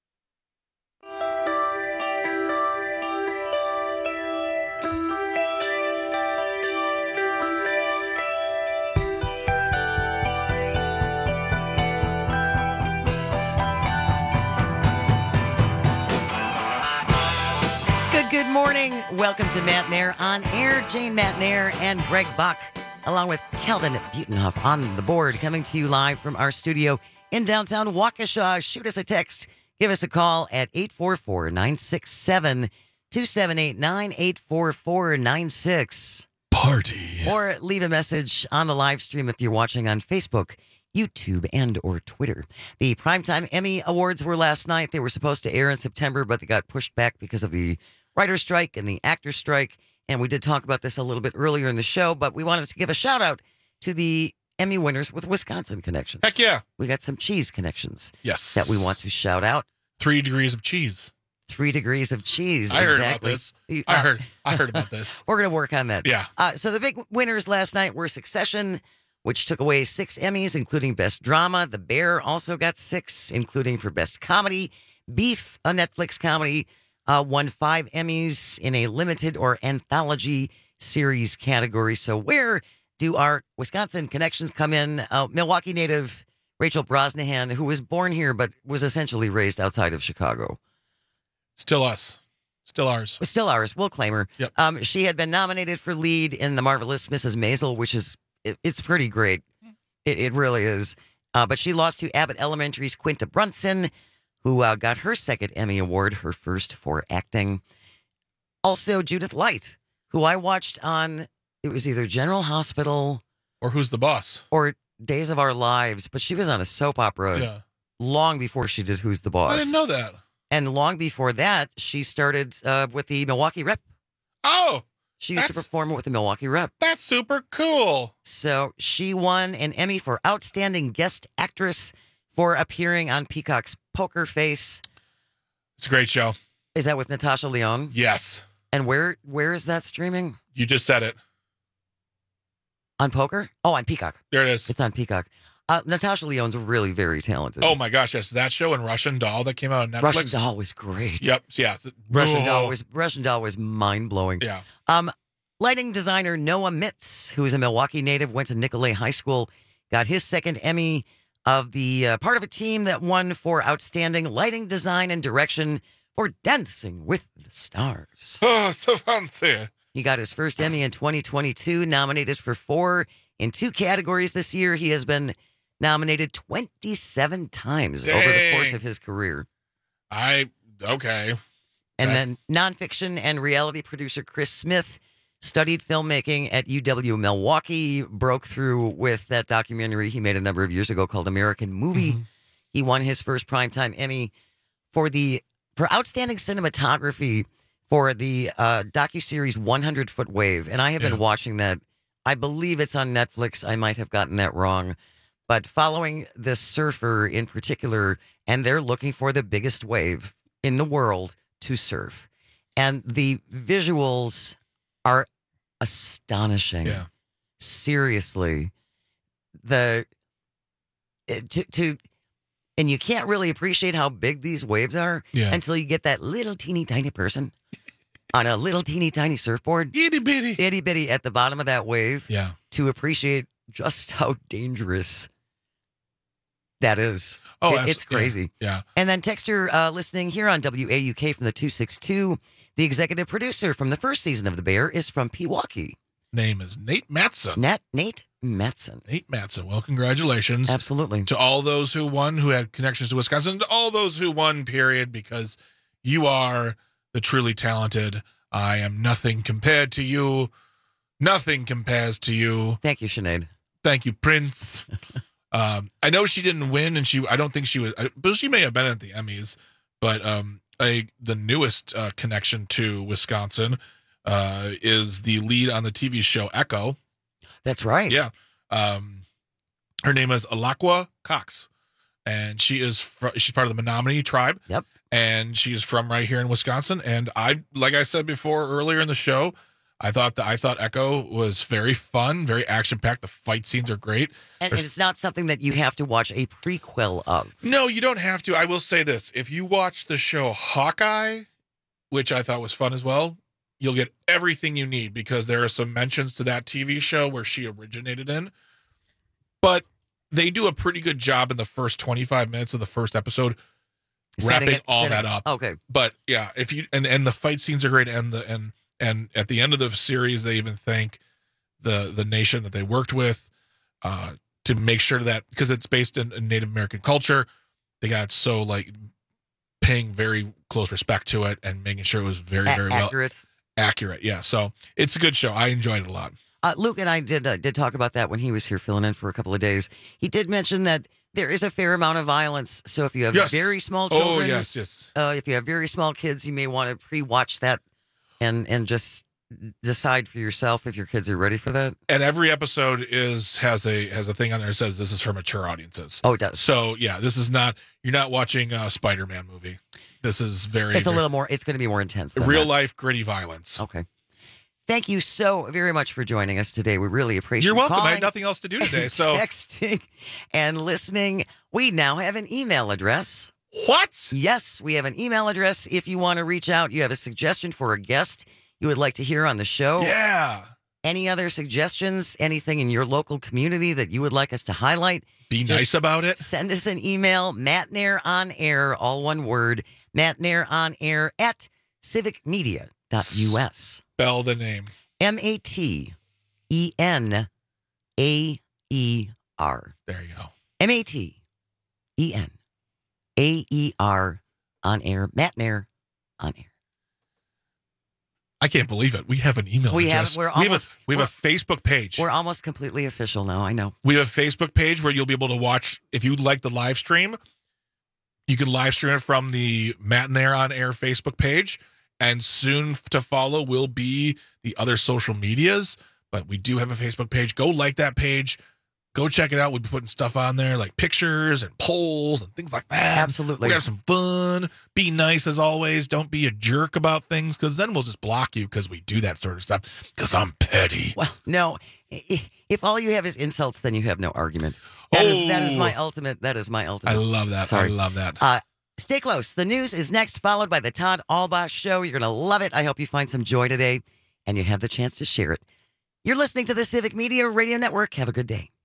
Good morning. Welcome to Matt Nair on air. Jane Matt Nair and Greg Buck, along with Calvin Butenhoff on the board, coming to you live from our studio in downtown Waukesha. Shoot us a text. Give us a call at eight four four, nine six seven, two seven eight nine, eight four four nine six. Party. Or leave a message on the live stream if you're watching on Facebook, YouTube, and or Twitter. The Primetime Emmy Awards were last night. They were supposed to air in September, but they got pushed back because of the writer's strike and the actor's strike. And we did talk about this a little bit earlier in the show, but we wanted to give a shout out to the Emmy winners with Wisconsin connections. Heck yeah. We got some cheese connections. Yes. That we want to shout out. Three degrees of cheese. Three degrees of cheese. I heard exactly. about this. Uh, I heard I heard about this. We're going to work on that. Yeah. Uh, so the big winners last night were Succession, which took away six Emmys, including Best Drama. The Bear also got six, including for Best Comedy. Beef, a Netflix comedy, Uh, won five Emmys in a limited or anthology series category. So where do our Wisconsin connections come in? Uh, Milwaukee native Rachel Brosnahan, who was born here but was essentially raised outside of Chicago. Still us. Still ours. Still ours. We'll claim her. Yep. Um, she had been nominated for lead in The Marvelous Missus Maisel, which is, it, it's pretty great. It, it really is. Uh, but she lost to Abbott Elementary's Quinta Brunson, who uh, got her second Emmy Award, her first for acting. Also, Judith Light, who I watched on, it was either General Hospital. Or Who's the Boss. Or Days of Our Lives, but she was on a soap opera Yeah. long before she did Who's the Boss. I didn't know that. And long before that, she started uh, with the Milwaukee Rep. Oh! She used to perform with the Milwaukee Rep. That's super cool. So she won an Emmy for Outstanding Guest Actress for appearing on Peacock's Poker Face. It's a great show. Is that with Natasha Lyonne? Yes. And where where is that streaming? You just said it. On Poker? Oh, on Peacock. There it is. It's on Peacock. Uh, Natasha Lyonne's really very talented. Oh my gosh, yes. That show and Russian Doll that came out on Netflix. Russian Doll was great. Yep. Yeah. Russian Whoa. Doll was Russian Doll was mind blowing. Yeah. Um, lighting designer Noah Mitz, who is a Milwaukee native, went to Nicolet High School, got his second Emmy of the uh, part of a team that won for outstanding lighting design and direction for Dancing with the Stars. Oh, so fancy. He got his first Emmy in twenty twenty-two, nominated for four in two categories this year. He has been nominated twenty-seven times Dang. over the course of his career. I, okay. And That's- then nonfiction and reality producer Chris Smith studied filmmaking at U W Milwaukee, broke through with that documentary he made a number of years ago called American Movie. Mm-hmm. He won his first Primetime Emmy for the for outstanding cinematography for the uh, docuseries one hundred Foot Wave. And I have Yeah. been watching that. I believe it's on Netflix. I might have gotten that wrong. But following this surfer in particular, and they're looking for the biggest wave in the world to surf. And the visuals are astonishing. Yeah. Seriously. The to to and you can't really appreciate how big these waves are Yeah. until you get that little teeny tiny person on a little teeny tiny surfboard. Itty bitty. Itty bitty at the bottom of that wave. Yeah. To appreciate just how dangerous that is. Oh, It- abso- it's crazy. Yeah. yeah. And then texter uh, listening here on W A U K from the two six two, the executive producer from the first season of The Bear is from Pewaukee. Name is Nate Matson. Nat, Nate Matson. Nate Matson. Well, congratulations. Absolutely. To all those who won, who had connections to Wisconsin, to all those who won, period, because you are the truly talented. I am nothing compared to you. Nothing compares to you. Thank you, Sinead. Thank you, Prince. um, I know she didn't win, and she I don't think she was, but she may have been at the Emmys. But um, a, the newest uh, connection to Wisconsin uh, is the lead on the T V show Echo. That's right. Yeah. Um, her name is Alakwa Cox, and she is fr- she's part of the Menominee tribe. Yep. And she is from right here in Wisconsin. And I, like I said before earlier in the show, I thought that I thought Echo was very fun, very action packed. The fight scenes are great. And There's- it's not something that you have to watch a prequel of. No, you don't have to. I will say this: if you watch the show Hawkeye, which I thought was fun as well, you'll get everything you need because there are some mentions to that T V show where she originated in. But they do a pretty good job in the first twenty-five minutes of the first episode Setting wrapping it- all setting- that up. Okay. But yeah, if you and and the fight scenes are great, and the and and at the end of the series, they even thank the the nation that they worked with uh, to make sure that because it's based in, in Native American culture, they got so like paying very close respect to it and making sure it was very A- very accurate. well accurate. Yeah, so it's a good show. I enjoyed it a lot. Uh, Luke and I did uh, did talk about that when he was here filling in for a couple of days. He did mention that there is a fair amount of violence. So if you have Yes. very small Oh, children, yes, yes. Uh, if you have very small kids, you may want to pre-watch that and and just decide for yourself if your kids are ready for that. And every episode is has a has a thing on there that says this is for mature audiences. Oh, it does. So yeah, this is not you're not watching a Spider-Man movie. This is very It's a very- little more. It's going to be more intense. Than real that. life gritty violence. Okay. Thank you so very much for joining us today. We really appreciate. You're welcome. I calling had nothing else to do today, and so texting and listening. We now have an email address. What? Yes, we have an email address. If you want to reach out, you have a suggestion for a guest you would like to hear on the show. Yeah. Any other suggestions? Anything in your local community that you would like us to highlight? Be Just nice about it. Send us an email, Mattnair on air, all one word, Mattnair on air at civic media dot U S. Spell the name. M A T E N A E R. There you go. M A T E N A E R on air. Matt Nair on air. I can't believe it. We have an email We have- address. we're we have almost- a we have a Facebook page. We're almost completely official now. I know. We have a Facebook page where you'll be able to watch if you like the live stream. You can live stream it from the Matt and Air on Air Facebook page, and soon to follow will be the other social medias. But we do have a Facebook page. Go like that page. Go check it out. We'll be putting stuff on there like pictures and polls and things like that. Absolutely. We have some fun. Be nice as always. Don't be a jerk about things because then we'll just block you because we do that sort of stuff because I'm petty. Well, no. I- If all you have is insults, then you have no argument. That is that is my Oh. ultimate. That is my ultimate. I love that. Sorry. I love that. Uh, stay close. The news is next, followed by the Todd Albaugh Show. You're going to love it. I hope you find some joy today and you have the chance to share it. You're listening to the Civic Media Radio Network. Have a good day.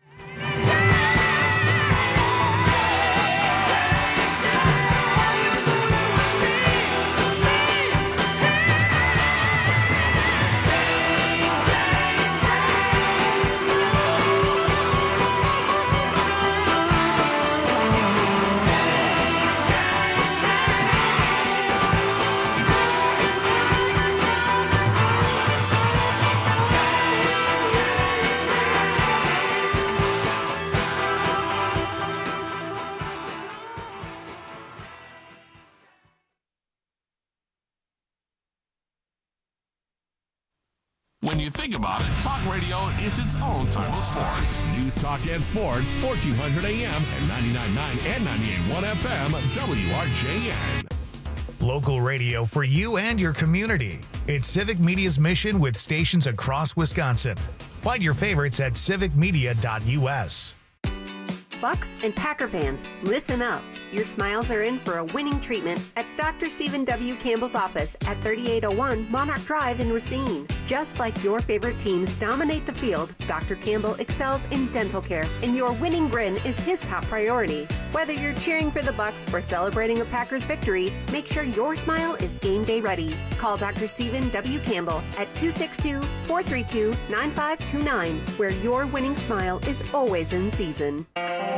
When you think about it, talk radio is its own type of sport. News, talk, and sports, fourteen hundred A M and ninety-nine point nine and ninety-eight point one F M, W R J N. Local radio for you and your community. It's Civic Media's mission with stations across Wisconsin. Find your favorites at civic media dot U S. Bucks and Packer fans, listen up. Your smiles are in for a winning treatment at Doctor Stephen W. Campbell's office at thirty-eight oh one Monarch Drive in Racine. Just like your favorite teams dominate the field, Doctor Campbell excels in dental care, and your winning grin is his top priority. Whether you're cheering for the Bucks or celebrating a Packers victory, make sure your smile is game day ready. Call Doctor Stephen W. Campbell at two six two, four three two, nine five two nine, where your winning smile is always in season.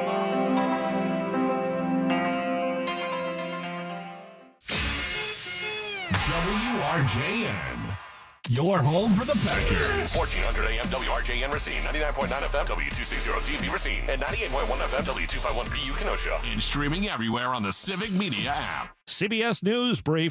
W R J N, your home for the Packers. fourteen hundred A M W R J N Racine, ninety-nine point nine F M W two sixty C V Racine, and ninety-eight point one F M W two fifty-one B U Kenosha. And streaming everywhere on the Civic Media app. C B S News Brief.